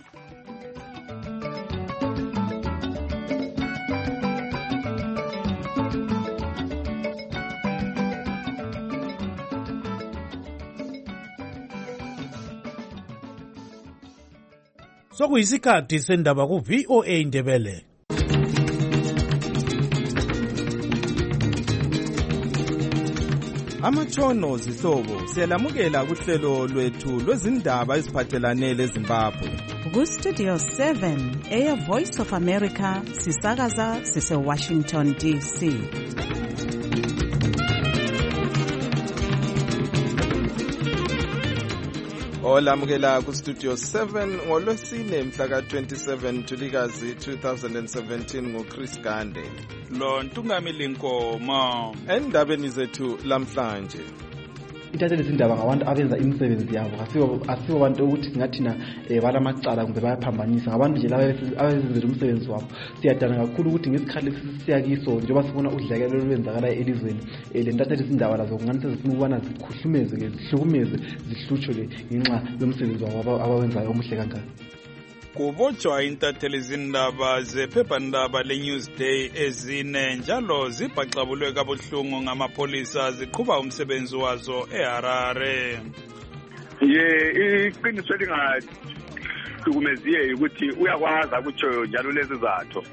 Speaker 3: Sokuyisikhathi sendaba ku VOA Indebele.
Speaker 6: Amatshono zihlobo siyalamukela kuhlelo lwethu lwezindaba eziphathelane leZimbabwe.
Speaker 7: Ku Studio 7 Air Voice of America sisakaza sise Washington DC.
Speaker 6: Olamukela ku Studio 7 ngolwesine mhla ka 27 Ntulikazi 2017 ngoChris Gande.
Speaker 2: Lo Ntungamili Nkomo.
Speaker 6: Endabeni zethu lamhlanje.
Speaker 24: Ithathele izindaba ngabantu abenza imisebenzi yabo asibo abantu ukuthi singathina balamacala kumbe bayaphambanisa ngabantu nje laba abenzela umsebenzi wabo. Siyadana kakhulu ukuthi ngesikhathi siyakiso njengoba sibona udlakela olwenzakala elizweni lentathathele izindaba lazo kungani sezifuna ukubana zikhuhlumeze ke zihlukumeze zihlutshwe ke ngenxa yomsebenzi wabo abawenzayo omuhle kangaka.
Speaker 2: Kubotshwa intatheli izindaba zephephandaba leNewsday ezine njalo zibhaxabulwe kabuhlungu ngamapolisa ziqhuba umsebenzi wazo eHarare.
Speaker 10: Iqiniso elingahlukumeziye ukuthi uyakwazi akutsho njalo lezi zatho.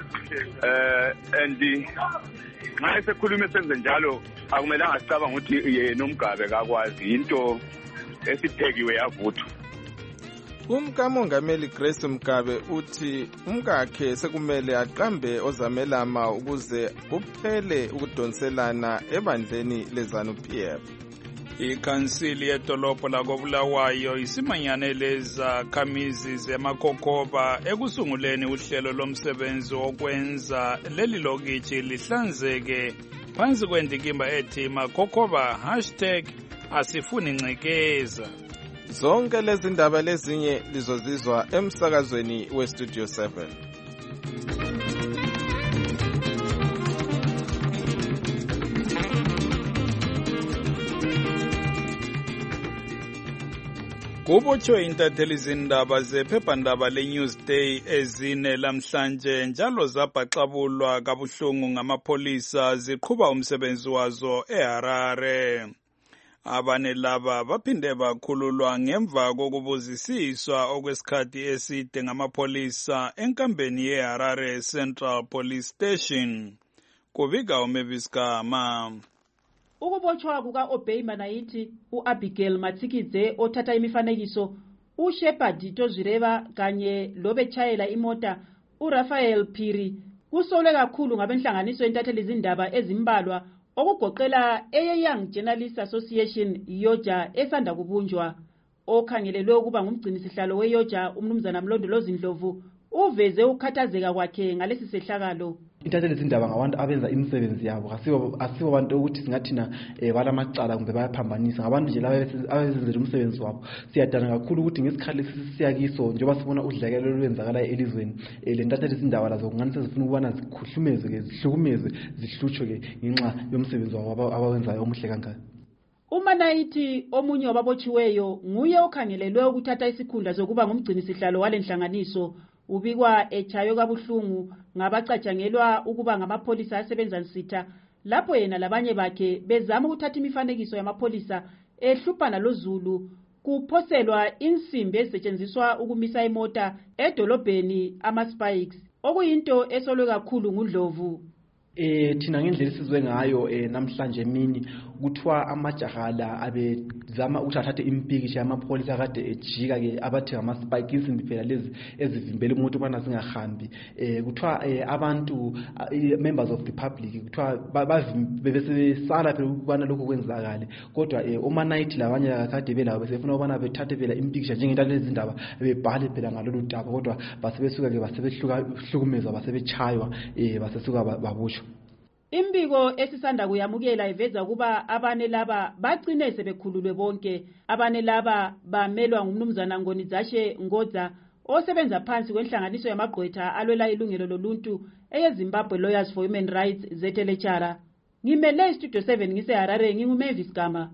Speaker 10: And nxa esekhuluma senze njalo akumelanga sicabanga ukuthi yena uMgabe kakwazi into esiphekiwe yavuthwa.
Speaker 6: UMkamongameli Grace Mugabe uthi umkakhe sekumele aqambe ozamelama ukuze kuphele ukudonselana ebandleni leZANU-PF.
Speaker 2: Ikhansili yedolobho lakoBulawayo isimanyane lezakhamizi zeMakokoba ekusunguleni uhlelo lomsebenzi wokwenza leli lokitshi lihlanzeke phansi kwendikimba ethi Makokoba #asifuni ngcekeza.
Speaker 6: Zonke lezi ndaba lezinye lizozizwa emsakazweni weStudio 7.
Speaker 2: Kubotshwe intatheli izindaba zephephandaba leNewsday ezine lamhlanje njalo zabhaxabulwa kabuhlungu ngamapolisa ziqhuba umsebenzi wazo eHarare. Abane laba baphinde bakhululwa ngemva kokubuzisiswa okwesikhathi eside ngamapolisa enkambeni yeHarare Central Police Station. Kubika uMeviskama.
Speaker 25: Ukubotshwa kuka-Obey Manaiti, u-Abigail Matsikidze othatha imifanekiso, uShepard Tozvireva kanye lobetshayela imota, uRafael Phiri, kusolwe kakhulu ngabenhlanganiso entatheli izindaba ezimbalwa okugoqela eyeYoung Journalists Association yoja esanda kubunjwa. Okhangelelwe ukuba ngumgcinisihlalo weyoja umnumzana Mlondolozi Ndlovu uveze ukhathazeka kwakhe ngalesi sehlakalo.
Speaker 24: Ithathele izindaba ngabantu abenza imisebenzi yabo asibo abantu ukuthi singathina balamacala kumbe bayaphambanisa ngabantu nje laba abenzela umsebenzi wabo. Siyadana kakhulu ukuthi ngesikhathi siyakiso njengoba sibona udlakela olwenzakala elizweni lentathathele izindaba lazo kungani sezifuna ukubana zikhuhlumeze ke zihlukumeze zihlutshwe ke ngenxa yomsebenzi wabo abawenzayo omuhle kangaka.
Speaker 25: uManaiti omunye wababotshiweyo nguye okhangelelwe ukuthatha isikhundla sokuba ngumgcinisihlalo walenhlanganiso. Ubikwa echayo kabuhlungu ngabacatshangelwa ukuba ngamapolisa asebenza nsitha lapho yena labanye bakhe bezama ukuthatha imifanekiso yamapolisa ehluphana loZulu kuphoselwa insimbi ezisetshenziswa ukumisa imota edolobheni ama-spikes okuyinto esolwe kakhulu nguNdlovu.
Speaker 24: Thina ngendlela esizwe ngayo namhlanje emini kuthiwa amajahala abezama ukuthi athathe impikisha yamapolisa kade ejika ke abathi ngama-spike insimbi phela lezi ezivimbela umuntu ubana zingahambi. Kuthiwa abantu members of the public kuthiwa bebesesala phela ukubana lokho kwenzakale kodwa uManaiti labanye kade belabo besefuna ukubana bethathe phela impikisha njengentando ezindaba bebhale phela ngalolu daba kodwa basebesuka ke basebehlukumezwa basebechaywa basesuka babushwa.
Speaker 25: Imbiko esisanda kuyamukela iveza kuba abane laba bagcine sebekhululwe bonke. Abane laba bamelwa ngumnumzana Ngonizashe Ngodza osebenza phansi kwenhlanganiso yamagqwetha alwela ilungelo loluntu eyeZimbabwe Lawyers for Human Rights zetelechara. Ngimele Studio 7 ngiseHarare nginguMavis Gama.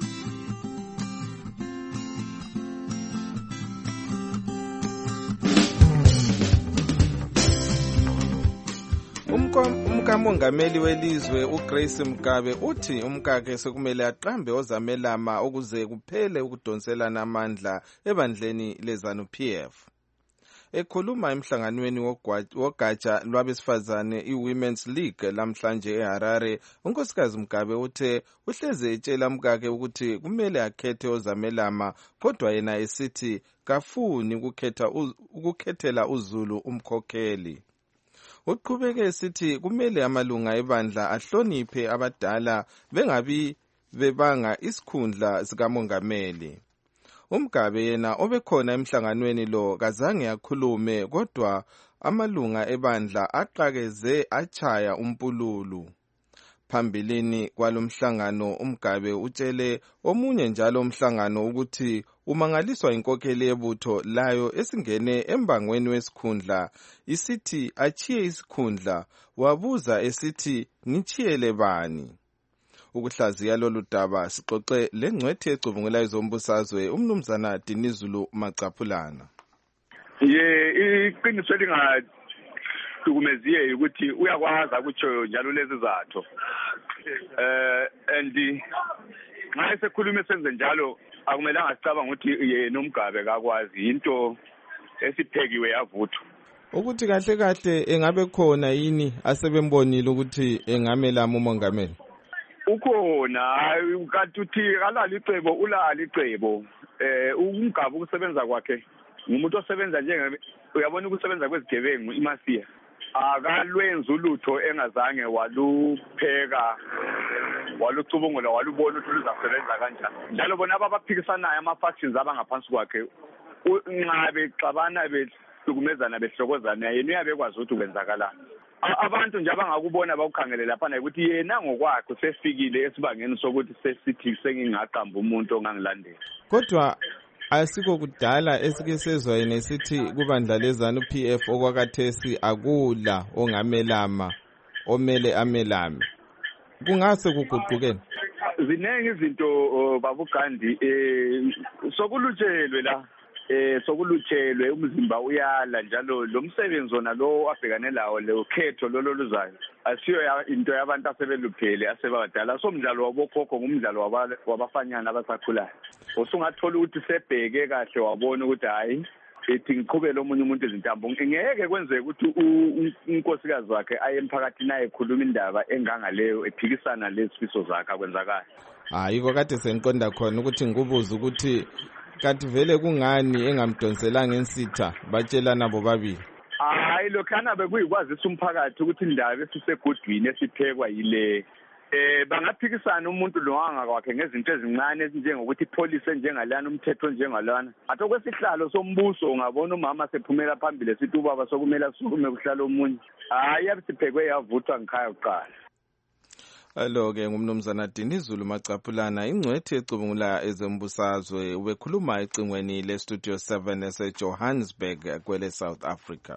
Speaker 6: Umkamongameli welizwe uGrace Mugabe uthi umkakhe sekumele aqambe ozamelama ukuze kuphele ukudonselana amandla ebandleni leZANU-PF. ekhuluma emhlanganweni wogatsha lwabesifazane i-Women's League lamhlanje eHarare, unkosikazi Mugabe uthe uhleze etshela umkakhe ukuthi kumele akhethe ozamelama, kodwa yena esithi kafuni ukukhethela uZulu umkhokheli. Uqhubeke esithi kumele amalunga ebandla ahloniphe abadala bengabi bebanga isikhundla sikamongameli. Umgabe yena obekhona emhlanganweni lo kazange akhulume, kodwa amalunga ebandla aqakeze achaya umpululu. Phambilini kwalomhlangano umgabe utshele omunye njalo umhlangano ukuthi umangaliswa inkokheli yebutho layo esingene embangweni wesikhundla isithi achiye isikhundla, wabuza esithi nichiyele bani. Ukuhlaziya lolu daba sixoxe lengcwethi ecubungula izombusazwe umnumzana Dinizulu Macaphulana.
Speaker 5: Iqiniso lingahlukumeziye ukuthi uyakwazi ukutsho njalo lezi zatho. And nxa esekhuluma senze njalo akumelanga asicabanga ukuthi yena uMgabe kakwazi, into esiphekiwe yavuthwa.
Speaker 6: Ukuthi kahle kahle engabe khona yini asebembonile ukuthi engamelama umongameli?
Speaker 5: Ukhona, kanti uthi kalali icebo ulali icebo. Umgabe ukusebenza kwakhe ngumuntu osebenza uyabona ukusebenza kwezigebengu iMasiya. Akalwenza ulutho engazange walupheka, walucubungula, walubona ukuthi luzasebenza kanjani. Njalo bona abaphikisanayo ama-factions abangaphansi kwakhe nxa bexabana behlukumezana behlokozana yena uyabekwazi ukuthi kwenzakalani. Abantu nje abangakubona bakukhangele lapha ukuthi yena ngokwakhe sefikile esibangeni sokuthi sesithi sengingaqamba umuntu ongangilandela.
Speaker 6: Kodwa asikho kudala esike sezwa yena esithi kubandla lezanu PF okwakathesi akula ongamelama omele amelame. Kungase kuguqukeni?
Speaker 5: Ziningi izinto babugandi sokulutshelwe la sokulutshelwe umzimba uyala njalo lo msebenzi ona lo abhekane lawo le khetho lolo luzayo asiyo into yabantu asebeluphele asebadala. Somdlalo wabokhokho ngumdlalo wabafanyana abasakhulayo. Usungathola ukuthi sebheke kahle wabona ukuthi hayi ethi ngiqhubele omunye umuntu izintambo. Ngeke kwenzeke ukuthi unkosikazi wakhe aye emphakathini naye ekhuluma indaba engangaleyo ephikisana lezifiso zakhe akwenzakala.
Speaker 6: Yiko kade sengiqonda khona ukuthi ngikubuza ukuthi kanti vele kungani engamdonselanga ensitha batshelana bobabili.
Speaker 5: Hayi lokhana bekuyikwazisa umphakathi ukuthi indaba esisegudwini esiphekwa yile bangaphikisana umuntu lo wangakwakhe ngezinto ezincane ezinjengokuthi ipolice enjengalana umthetho njengalana. Athi kwesihlalo sombuso ungabona umama sephumela phambili esithi ubaba sokumele asukume kuhlala omunye. Hayi yabisiphekwe yavuthwa ngikhaya kuqala.
Speaker 6: Alo-ke ngumnumzana Dinizulu Macaphulana, ingcwethi ecubungula ezombusazwe, ubekhuluma ecingweni leStudio 7 eseJohannesburg kwele South Africa.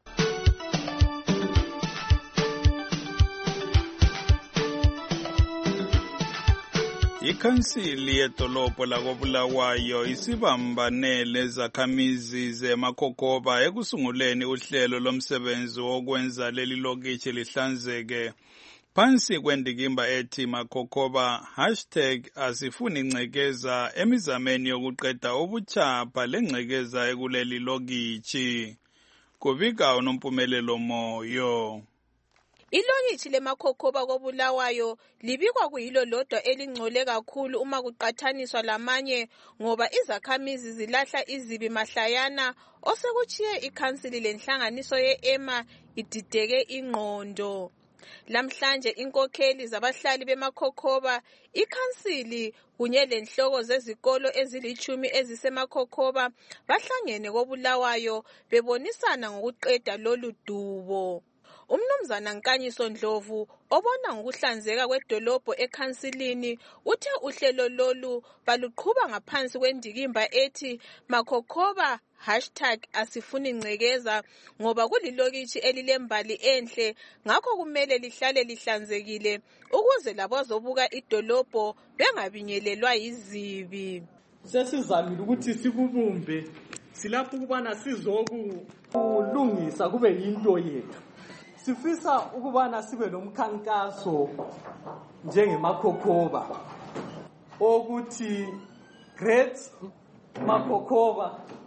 Speaker 2: Ikhansili yedolobho lakoBulawayo isibambane lezakhamizi zeMakhokoba ekusunguleni uhlelo lomsebenzi wokwenza leli lokitshi lihlanzeke. Phansi kwendikimba ethi Makhokoba #asifuni ngcekeza emizameni yokuqeda ubuchapha lengcekeza ekuleli lokitshi. Kubika uNompumelelo Moyo.
Speaker 8: Ilokitshi leMakhokoba koBulawayo libikwa kuyilo lodwa elingcole kakhulu uma kuqathaniswa lamanye ngoba izakhamizi zilahla izibi mahlayana osekuchiye ikhansili lenhlanganiso ye-EMA idideke ingqondo. Lamhlanje inkokheli zabahlali beMakhokoba, ikhansili kunye lenhloko zezikolo ezilithumi eziseMakhokoba bahlangene koBulawayo bebonisana ngokuqeda lolu dubo. Umnumzana Nkanyiso Ndlovu obona ngokuhlanzeka kwedolobho ekhansilini uthe uhlelo lolu baluqhuba ngaphansi kwendikimba ethi Makhokoba #asifuni ngcekeza ngoba kulilokitshi elilembali enhle ngakho kumele lihlale lihlanzekile ukuze labazobuka idolobho bengabinyelelwa yizibi.
Speaker 9: Sesizamile ukuthi sikubumbe silapho ukubana sizokulungisa kube yinto yethu. Sifisa ukubana sibe nomkhankaso njengeMakhokoba ukuthi Great Makhokoba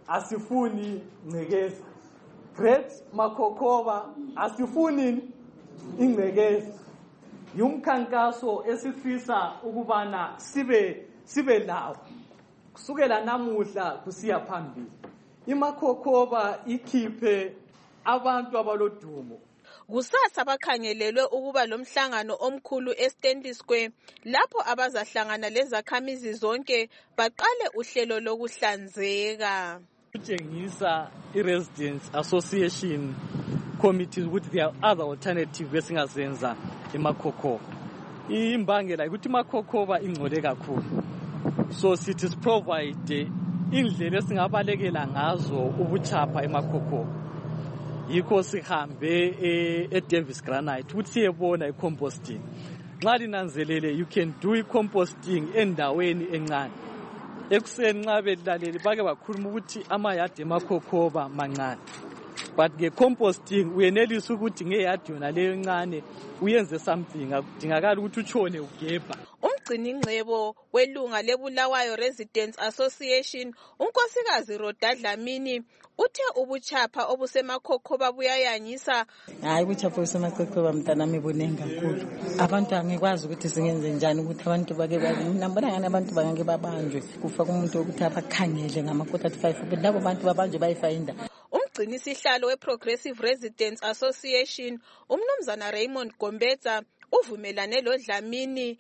Speaker 9: asifuni ngcekeza. Great Makokoba asifuni ingcekeza. Yumkhankaso esifisa ukubana sibe lawo kusukela namuhla kusiya phambili. IMakokoba ikhiphe abantu abalodumo.
Speaker 8: Kusasa bakhangelelwe ukuba lomhlangano omkhulu eStanley Square lapho abazahlangana lezakhamizi zonke baqale uhlelo lokuhlanzeka.
Speaker 9: Kutshengisa i-Residents Association committees ukuthi there are other alternatives esingazenza eMakokoba. Imbangela ukuthi iMakokoba ingcole kakhulu. So sithi provide indlela esingabalekela ngazo ubuchapha eMakokoba. Yikho sihambe eDavis Granite ukuthi siyebona i-composting. Nxa linanzelele you can do i-composting endaweni encane. Ekuseni nxa belaleli bake bakhuluma ukuthi amayadi eMakokoba mancane. But nge-composting uyenelisa ukuthi ngeyadi yona leyo encane uyenze something akudingakala ukuthi utshone ugebha.
Speaker 8: Umgcini ngcebo welunga leBulawayo Residents Association unkosikazi Roda Dlamini uthe ubuchapha obusemaKhokhobha buyayanyisa.
Speaker 11: Hayi ubuchapha obusemaKhokhobha mntanami bunengi kakhulu. Abantu angikwazi ukuthi singenze njani ukuthi abantu bake nambona ngani abantu bangeke babanjwe kufa kumuntu ukuthi abakhangele ngama-45 ukuthi labo bantu babanjwe bayifinda.
Speaker 8: Umgcini sihlalo weProgressive Residents Association umnumzana Raymond Gombetsa uvumelane lo Dlamini.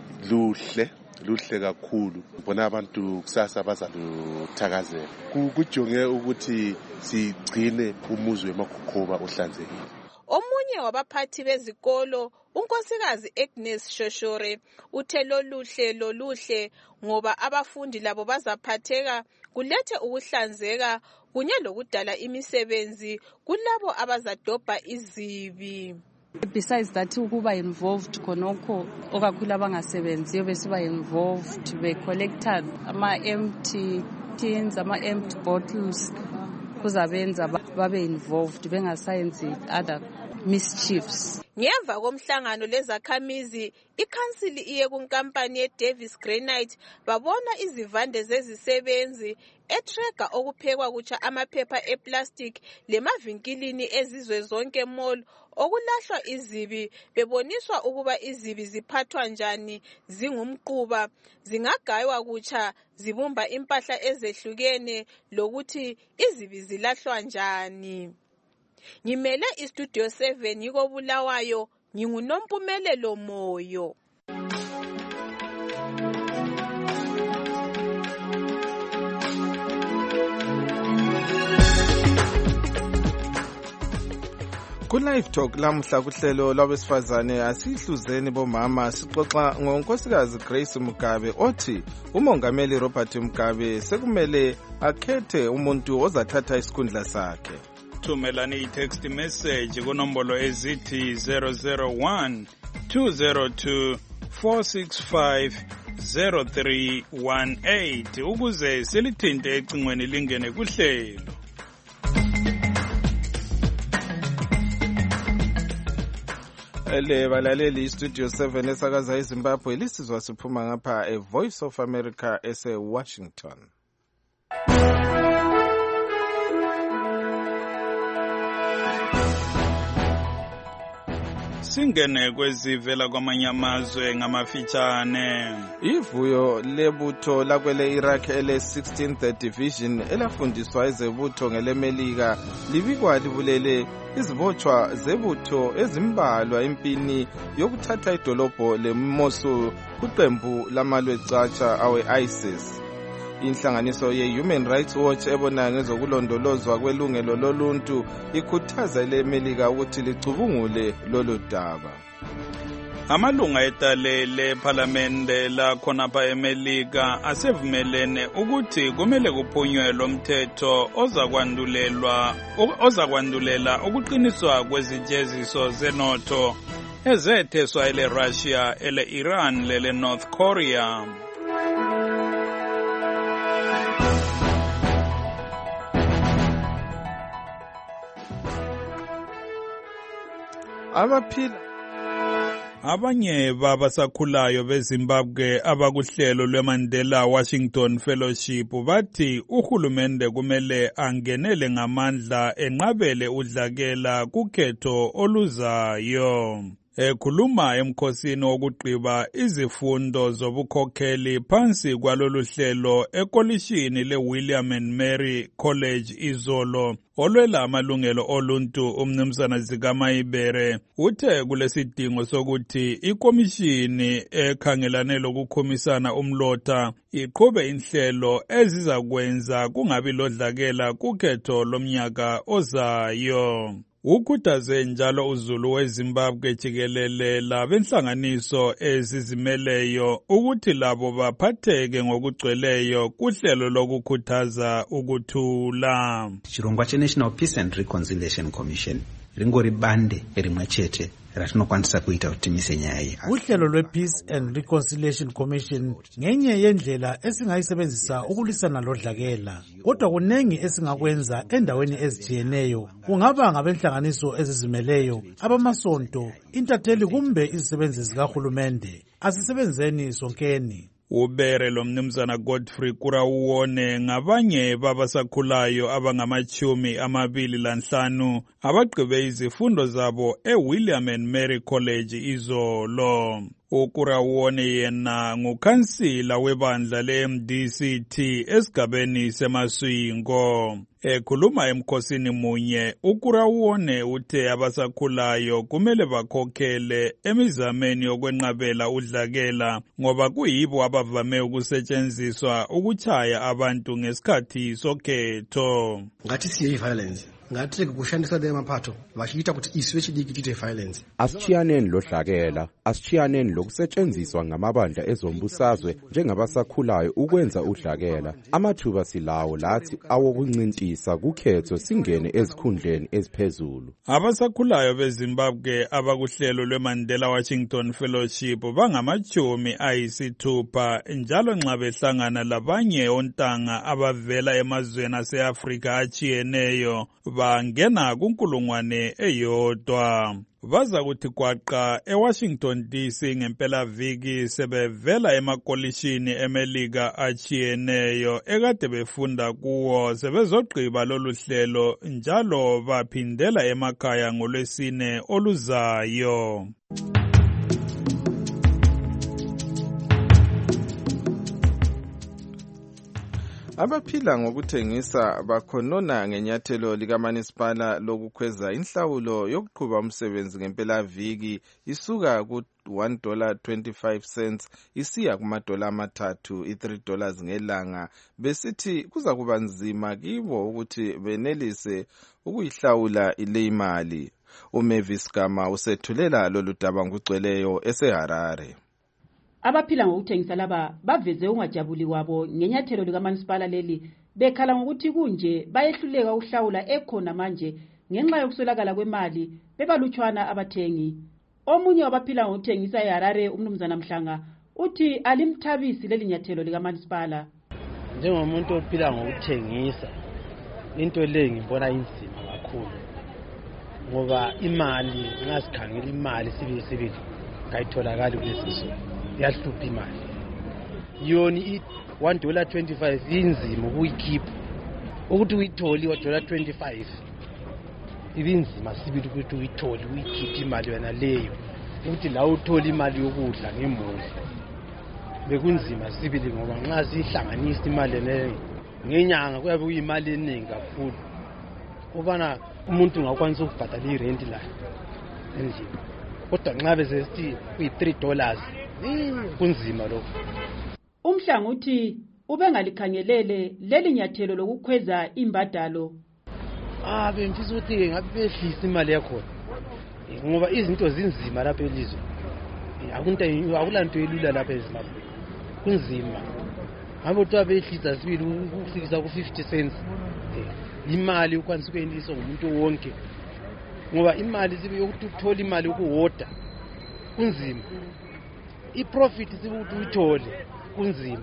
Speaker 12: Luhle kakhulu bona abantu kusasa bazaluthakazela. Kujonge ukuthi sigcine umuzi weMakokoba ohlanzekile.
Speaker 8: Omunye wabaphathi bezikolo unkosikazi Agnes Shoshore uthe loluhle ngoba abafundi labo bazaphatheka kulethe ukuhlanzeka kunye lokudala imisebenzi kulabo abazadobha izibi.
Speaker 13: Besides that ukuba involved khonokho okakhulu abangasebenziyo besiba involved be-collecta ama-empty tins, ama-empty bottles kuzabenza babe involved bengasayenzi other mischiefs.
Speaker 8: Ngemva komhlangano lezakhamizi ikhansili iye kunkampani yeDavis Granite babona izivande zezisebenzi etrega okuphekwa kutsha amaphepha eplastic lemavinkilini ezizwe zonke mall okulahlwa izibi beboniswa ukuba izibi ziphathwa njani zingumquba zingagaywa kutsha zibumba impahla ezehlukene lokuthi izibi zilahlwa njani. Ngimele iStudio 7 yiko Bulawayo nginguNompumelelo Moyo.
Speaker 6: Ku-Live Talk lamuhla kuhlelo lwabesifazane asihluzeni bomama sixoxa ngonkosikazi Grace Mugabe othi umongameli Robert Mugabe sekumele akhethe umuntu ozathatha isikhundla sakhe.
Speaker 2: Thumelani i-text message kunombolo ezithi 001 202 465 0318 ukuze silithinte ecingweni lingene kuhlelo.
Speaker 6: Balaleli iStudio 7 esakaza eZimbabwe lisizwa siphuma ngapha eVoice of America ese-Washington.
Speaker 2: Singene kwezivela kwamanye amazwe ngamafitshane.
Speaker 6: Ivuyo lebutho lakwele Iraq ele-16th Division elafundiswa ezebutho ngelemelika libikwa libulele izibotshwa zebutho ezimbalwa empini yokuthatha idolobho leMosul kuqembu lamalwecatsha awe-ISIS. Inhlanganiso ye-Human Rights Watch ebona ngezokulondolozwa kwelungelo loluntu ikhuthaza lemelika ukuthi licubungule lolu daba.
Speaker 2: Amalunga etale lePhalamende lakhonapha eMelika asevumelene ukuthi kumele kuphunywe lo mthetho ozakwandulela ukuqiniswa kwezijeziso zenotho ezetheswa ele-Russia, ele-Iran lele-North Korea. Abanye babasakhulayo beZimbabwe abakuhlelo lweMandela Washington Fellowship bathi uhulumende kumele angenele ngamandla enqabele udlakela kukhetho oluzayo. Ekhuluma emkhosini wokugqiba izifundo zobukhokheli phansi kwalolu hlelo ekolishini leWilliam and Mary College izolo, olwela amalungelo oluntu umnumzana Zikamayibere uthe kulesidingo sokuthi ikomishini ekhangelane lokukhumisana umlotha iqhube inhlelo ezizakwenza kungabi lodlakela kukhetho lomnyaka ozayo. Ukhuthaze njalo uZulu weZimbabwe jikelele labenhlanganiso ezizimeleyo ukuthi labo baphatheke ngokugcweleyo kuhlelo lokukhuthaza ukuthula.
Speaker 22: Chirongwa cheNational Peace and Reconciliation Commission ringori bande rimwe chete ratinokwanisa kuita kuti timise nyaya iyi.
Speaker 3: Uhlelo lwePeace and Reconciliation Commission ngenye yendlela esingayisebenzisa ukulwisana lodlakela, kodwa kunengi esingakwenza endaweni ezijiyeneyo, kungaba ngabenhlanganiso ezizimeleyo, abamasonto, intatheli kumbe izisebenzi zikahulumende. Asisebenzeni sonkeni.
Speaker 2: Ubere lo mnumzana Godfrey Kurawuone ngabanye babasakhulayo abangama-25 abagqibe izifundo zabo eWilliam and Mary College izolo. uKurawuone yena ngukhansila webandla le-MDCT esigabeni seMaswingo. Ekhuluma emkhosini munye, uKurawuone uthe abasakhulayo kumele bakhokhele emizameni yokwenqabela udlakela ngoba kuyibo abavame ukusetshenziswa ukuchaya abantu ngesikhathi sokhetho.
Speaker 23: Ngathi siye violence ngathi kushandisa le maphatho bashiita ukuthi iswe chidiki tite violence.
Speaker 14: Asichiyaneni lodlakela, asichiyaneni lokusetshenziswa ngamabandla ezombusazwe njengabasakhulayo ukwenza udlakela. Amathuba silawo lathi awokuncintisa kukhetho singene ezikhundleni eziphezulu.
Speaker 2: Abasakhulayo beZimbabwe abakuhlelo lweMandela Washington Fellowship bangama-60 njalo nxa behlangana labanye ontanga abavela emazweni ase-Afrika achiyeneyo bangena kunkulungwane eyodwa. Baza kuthi kwaqa eWashington DC ngempela viki sebevela emakolishini eMelika achiyeneyo ekade befunda kuwo sebezogqiba lolu hlelo njalo baphindela emakhaya ngolwesine oluzayo.
Speaker 6: Abaphila ngokuthengisa bakhonona ngenyathelo likaManisipala lokukhweza inhlawulo yokuqhuba umsebenzi ngempela viki isuka ku$1.25 isiya kuma$3 $3 ngelanga, besithi kuza kuba nzima kibo ukuthi benelise ukuyihlawula ile imali. uMavis Gama usethulela lolu daba ngugcweleyo eseHarare.
Speaker 25: Abaphila ngokuthengisa laba baveze ungajabuli wabo ngenyathelo likaManisipala leli, bekhala ngokuthi kunje bayehluleka ukuhlawula ekhona manje ngenxa yokuswelakala kwemali bebalutshwana abathengi. Omunye wabaphila ngokuthengisa eHarare umnumzana Mhlanga uthi alimthabisi leli nyathelo likaManisipala.
Speaker 15: Njengomuntu ophila ngokuthengisa into le ngibona inzima kakhulu ngoba imali ngasikhangela imali sibe kayitholakala kulesizwe. Yahlupha imali yoni $1.25 inzima ukuyikhipha ukuthi uyitholi $1.25 ibinzima sibili ukuthi uyitholi uyikhipha imali wena leyo ukuthi la uthola imali yokudla ngemuli bekunzima sibili ngoba nxa sihlanganisa imali leyo ngenyanga kuyabe kuyimali eningi kakhulu ubana umuntu ngakwanisa ukubhadala irent la endlini, kodwa nxa besithi kuyi$3 kunzima lokho.
Speaker 25: Umhlanga uthi ubengalikhangelele leli nyathelo lokukhweza imbadalo.
Speaker 15: Bengifisa ukuthi ngabe behlisa imali yakhona ngoba izinto zinzima lapha elizwe. Akulanto elula lapha eZimbabwe, kunzima. Ngabe uthi behlisa sibili ukufikisa ku50 cents imali ukwanisa ukuyendisa ngumuntu wonke ngoba imali sibe yokuthi uthola imali ukuhoda kunzima. I-profit sibuthi uyithole kunzima,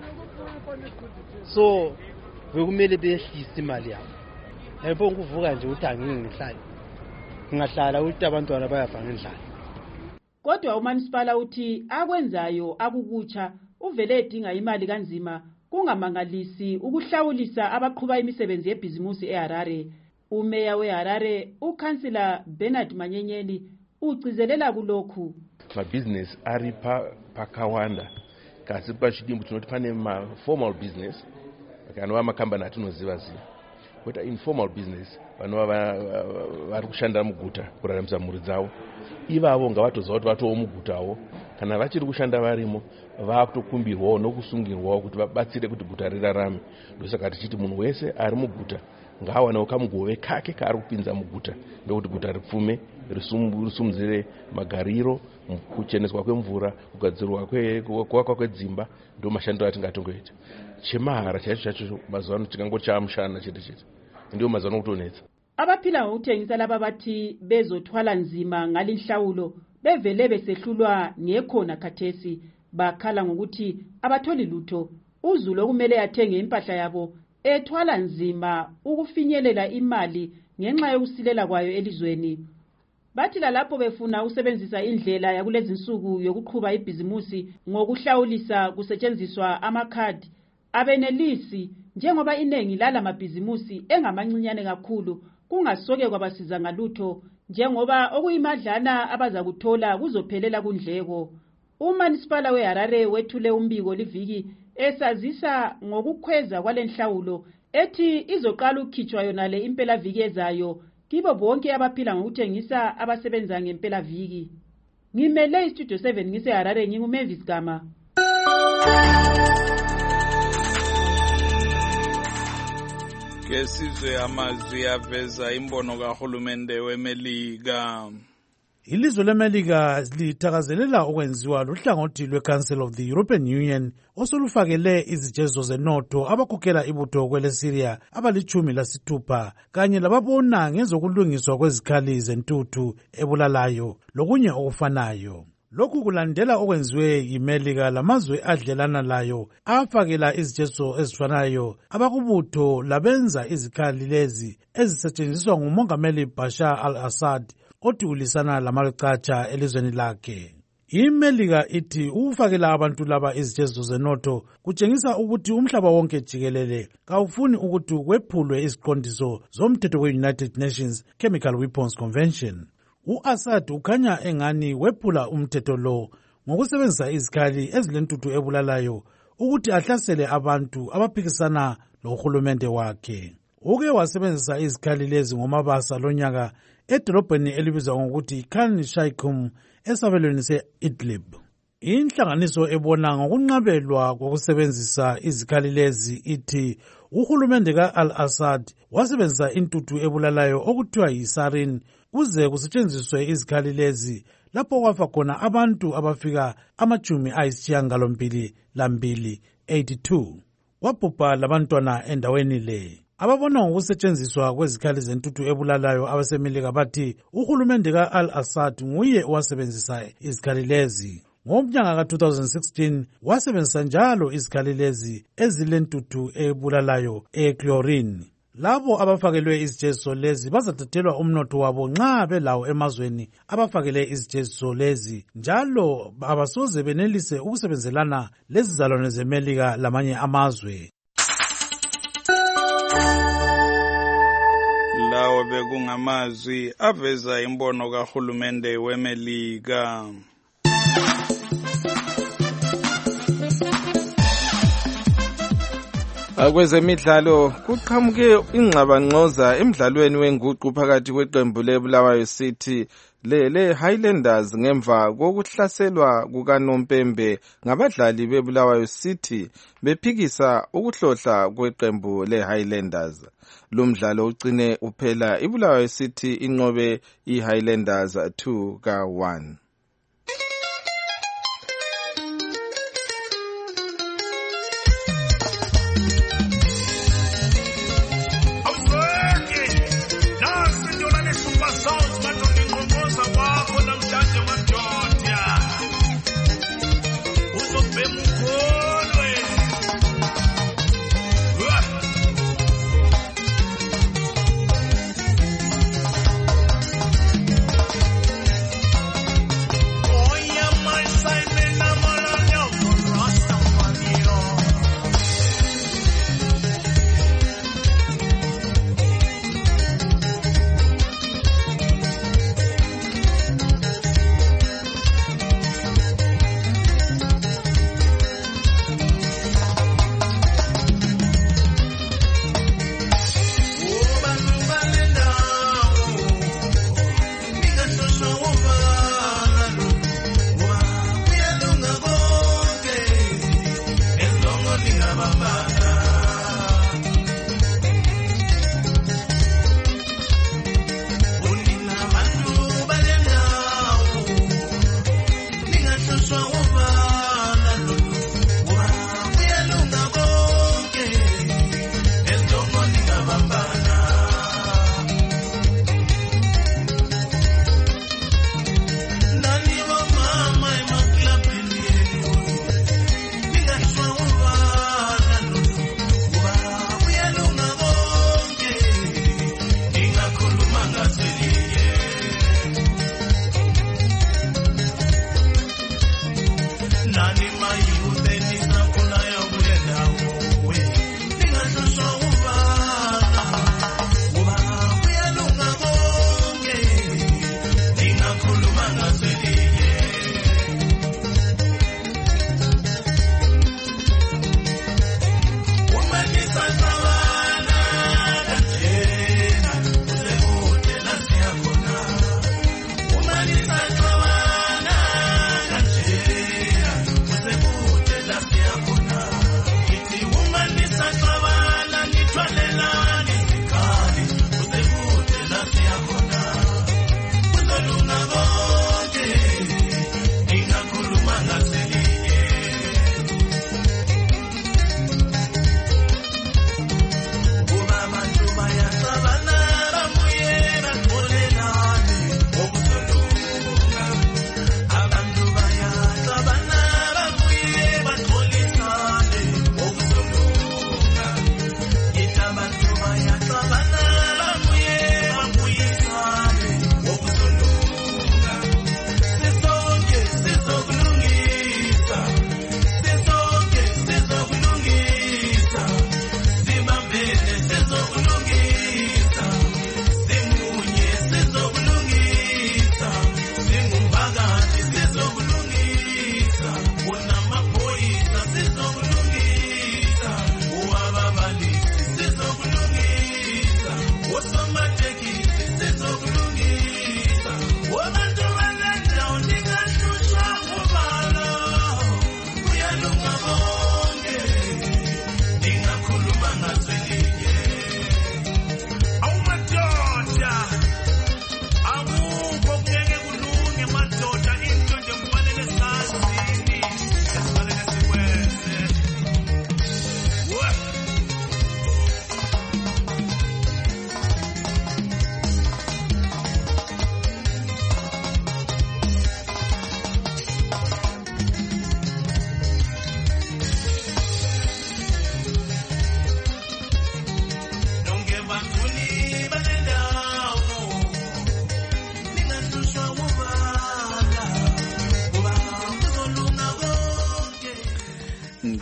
Speaker 15: so bekumele behlise imali yabo. Yebo ukuvuka nje uthi angingihlala ngingahlala ukuthi abantwana bayafa ngendlala.
Speaker 25: kodwa umanisipala uthi akwenzayo akukutsha uvele edinga imali kanzima kungamangalisi ukuhlawulisa abaqhuba imisebenzi yebhizimusi eHarare. Umeya weHarare ukhansila Bernard Manyenyeli ucizelela kulokhu.
Speaker 16: Mabusiness ari pakawanda kasi pachidimbu tinoti pane formal business kanova makambani atinoziva ziva koita informal business vanova vari kushandira muguta kuraramisa mhuri dzavo. Ivavo ngavatoziva kuti vatowo mugutawo kana vachiri kushanda varimo vakutokumbirwawo nokusungirwawo kuti vabatsire kuti guta rirarame. Ndosaka tichiti munhu wese ari muguta ngaawanewo kamugove kake kaari kupinza muguta ndokuti guta ripfume risumudzire magariro, kucheneswa kwemvura, kugadzirwa kuvakwa kwedzimba. Ndo mashandiro atingatongoita. Chemahara chaicho mazuva ano tikangoti chamushana chete chete ndio mazuva ano kutonetsa.
Speaker 25: Abaphila ngokuthengisa laba bathi bezothwala nzima ngalinhlawulo bevele besehlulwa ngekhona khathesi bakhala ngokuthi abatholi lutho. Uzulu okumele athenge impahla yabo ethwala nzima ukufinyelela imali ngenxa yokusilela kwayo elizweni. Bathi lapho befuna usebenzisa indlela yakulezi insuku yokuqhuba ibhizimusi ngokuhlawulisa kusetshenziswa amakhadi abenelisi njengoba inengi lala mabhizimusi engamancinyane kakhulu kungasoke kwabasiza ngalutho njengoba okuyimadlana abazakuthola kuzophelela kundleko. Umanisipala weHarare wethule umbiko liviki esazisa ngokukhweza kwalenhlawulo ethi izoqala ukukhitshwa yona le impela viki ezayo kibo bonke abaphila ngokuthengisa abasebenza ngempela viki. Ngimele istudio 7 ngiseHarare nginguMavis Gama.
Speaker 2: Kesizwe amazwi aveza imbono kahulumende weMelika.
Speaker 3: Ilizwe leMelika lithakazelela okwenziwa luhlangothi lwe-Council of the European Union osolufakele izijezo zenotho abakhokhela ibutho kweleSyria abali-16 kanye lababona ngezokulungiswa kwezikhali zentuthu ebulalayo lokunye okufanayo. Lokhu kulandela okwenziwe yiMelika lamazwe adlelana layo afakela izijezo ezifanayo abakubutho labenza izikhali lezi ezisetshenziswa ngumongameli Bashar al-Assad othi ulisana lamaqhatsha elizweni lakhe. IMelika ithi ukufakela abantu laba izijezo zenotho kutshengisa ukuthi umhlaba wonke jikelele kawufuni ukuthi kwephulwe iziqondiso zomthetho we-United Nations Chemical Weapons Convention. U-Assad ukhanya engani wephula umthetho lo ngokusebenzisa izikhali ezilentuthu ebulalayo ukuthi ahlasele abantu abaphikisana lohulumende wakhe. Uke wasebenzisa izikhali lezi ngomabasa lonyaka edolobheni elibizwa ngokuthi Khan Shaykhum esabelweni se-Idlib. Inhlanganiso ebona ngokunqabelwa kokusebenzisa izikhali lezi ithi uhulumende ka-Al-Assad wasebenzisa intuthu ebulalayo okuthiwa yi-sarin kuze kusetshenziswe izikhali lezi lapho kwafa khona abantu abafika 82 kwabhubha labantwana endaweni le. Ababona ngokusetshenziswa kwezikhali zentuthu ebulalayo abaseMelika bathi uhulumende ka-Al-Assad nguye owasebenzisa izikhali lezi. Ngomnyaka ka-2016 wasebenzisa njalo izikhali lezi ezilentuthu ebulalayo echlorine. Labo abafakelwe izijezo lezi bazathathelwa umnotho wabo nxa belawo emazweni abafakele izijezo lezi njalo abasoze benelise ukusebenzelana lezizalwane zeMelika lamanye amazwe.
Speaker 2: Lawo bekungamazwi aveza imbono kahulumende weMelika.
Speaker 6: Kwezemidlalo kuqhamuke ingxabangxoza emidlalweni wenguqu phakathi kweqembu leBulawayo City le-Highlanders ngemva kokuhlaselwa kukaNompembe ngabadlali beBulawayo City bephikisa ukuhlohla kweqembu le-Highlanders. Lo mdlalo ucine uphela iBulawayo City inqobe iHighlanders 2-1.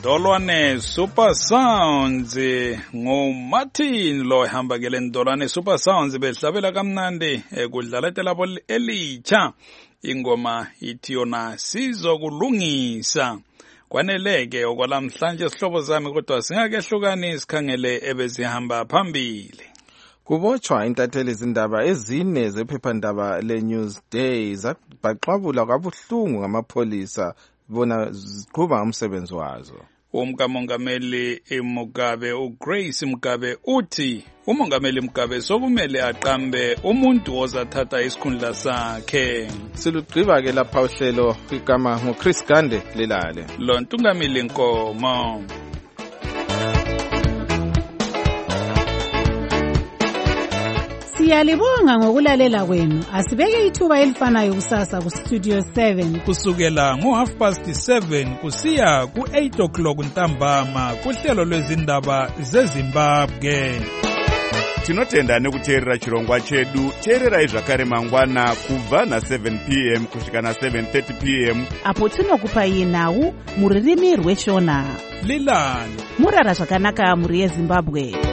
Speaker 2: Ndolwane Super Sounds nguMartin lo ehamba ke le Ndolwane Super Sounds behlabela kamnandi kudlala telabo elitsha ingoma ithi yona sizokulungisa. Kwaneleke okwalamhlanje sihlobo zami kodwa singakehlukani sikhangele ebezihamba phambili.
Speaker 6: Kubotshwa intatheli izindaba ezine zephephandaba leNewsday zabhaxwabula kabuhlungu ngamapholisa bona ziqhuba umsebenzi wazo.
Speaker 2: Umkamongameli Mugabe uGrace Mugabe uthi umongameli Mugabe sokumele aqambe umuntu ozathatha isikhundla sakhe.
Speaker 6: Silugqiba ke lapha uhlelo igama ngoChris Gande lelale.
Speaker 2: Lo ntungamili Nkomo.
Speaker 17: Siyalibonga ngokulalela kwenu. Asibeke ithuba elifanayo kusasa ku Studio 7
Speaker 2: kusukela ngo7:30 kusiya ku8:00 ntambama kuhlelo lwezindaba zeZimbabwe.
Speaker 1: Tinotenda nekuteerera chirongwa chedu. Teererai zvakare mangwana kubva na7 p.m. kusvika na7:30 p.m.
Speaker 7: apo tinokupai nhau muririmi rweshona.
Speaker 2: Lilani
Speaker 7: murara zvakanaka muri yeZimbabwe.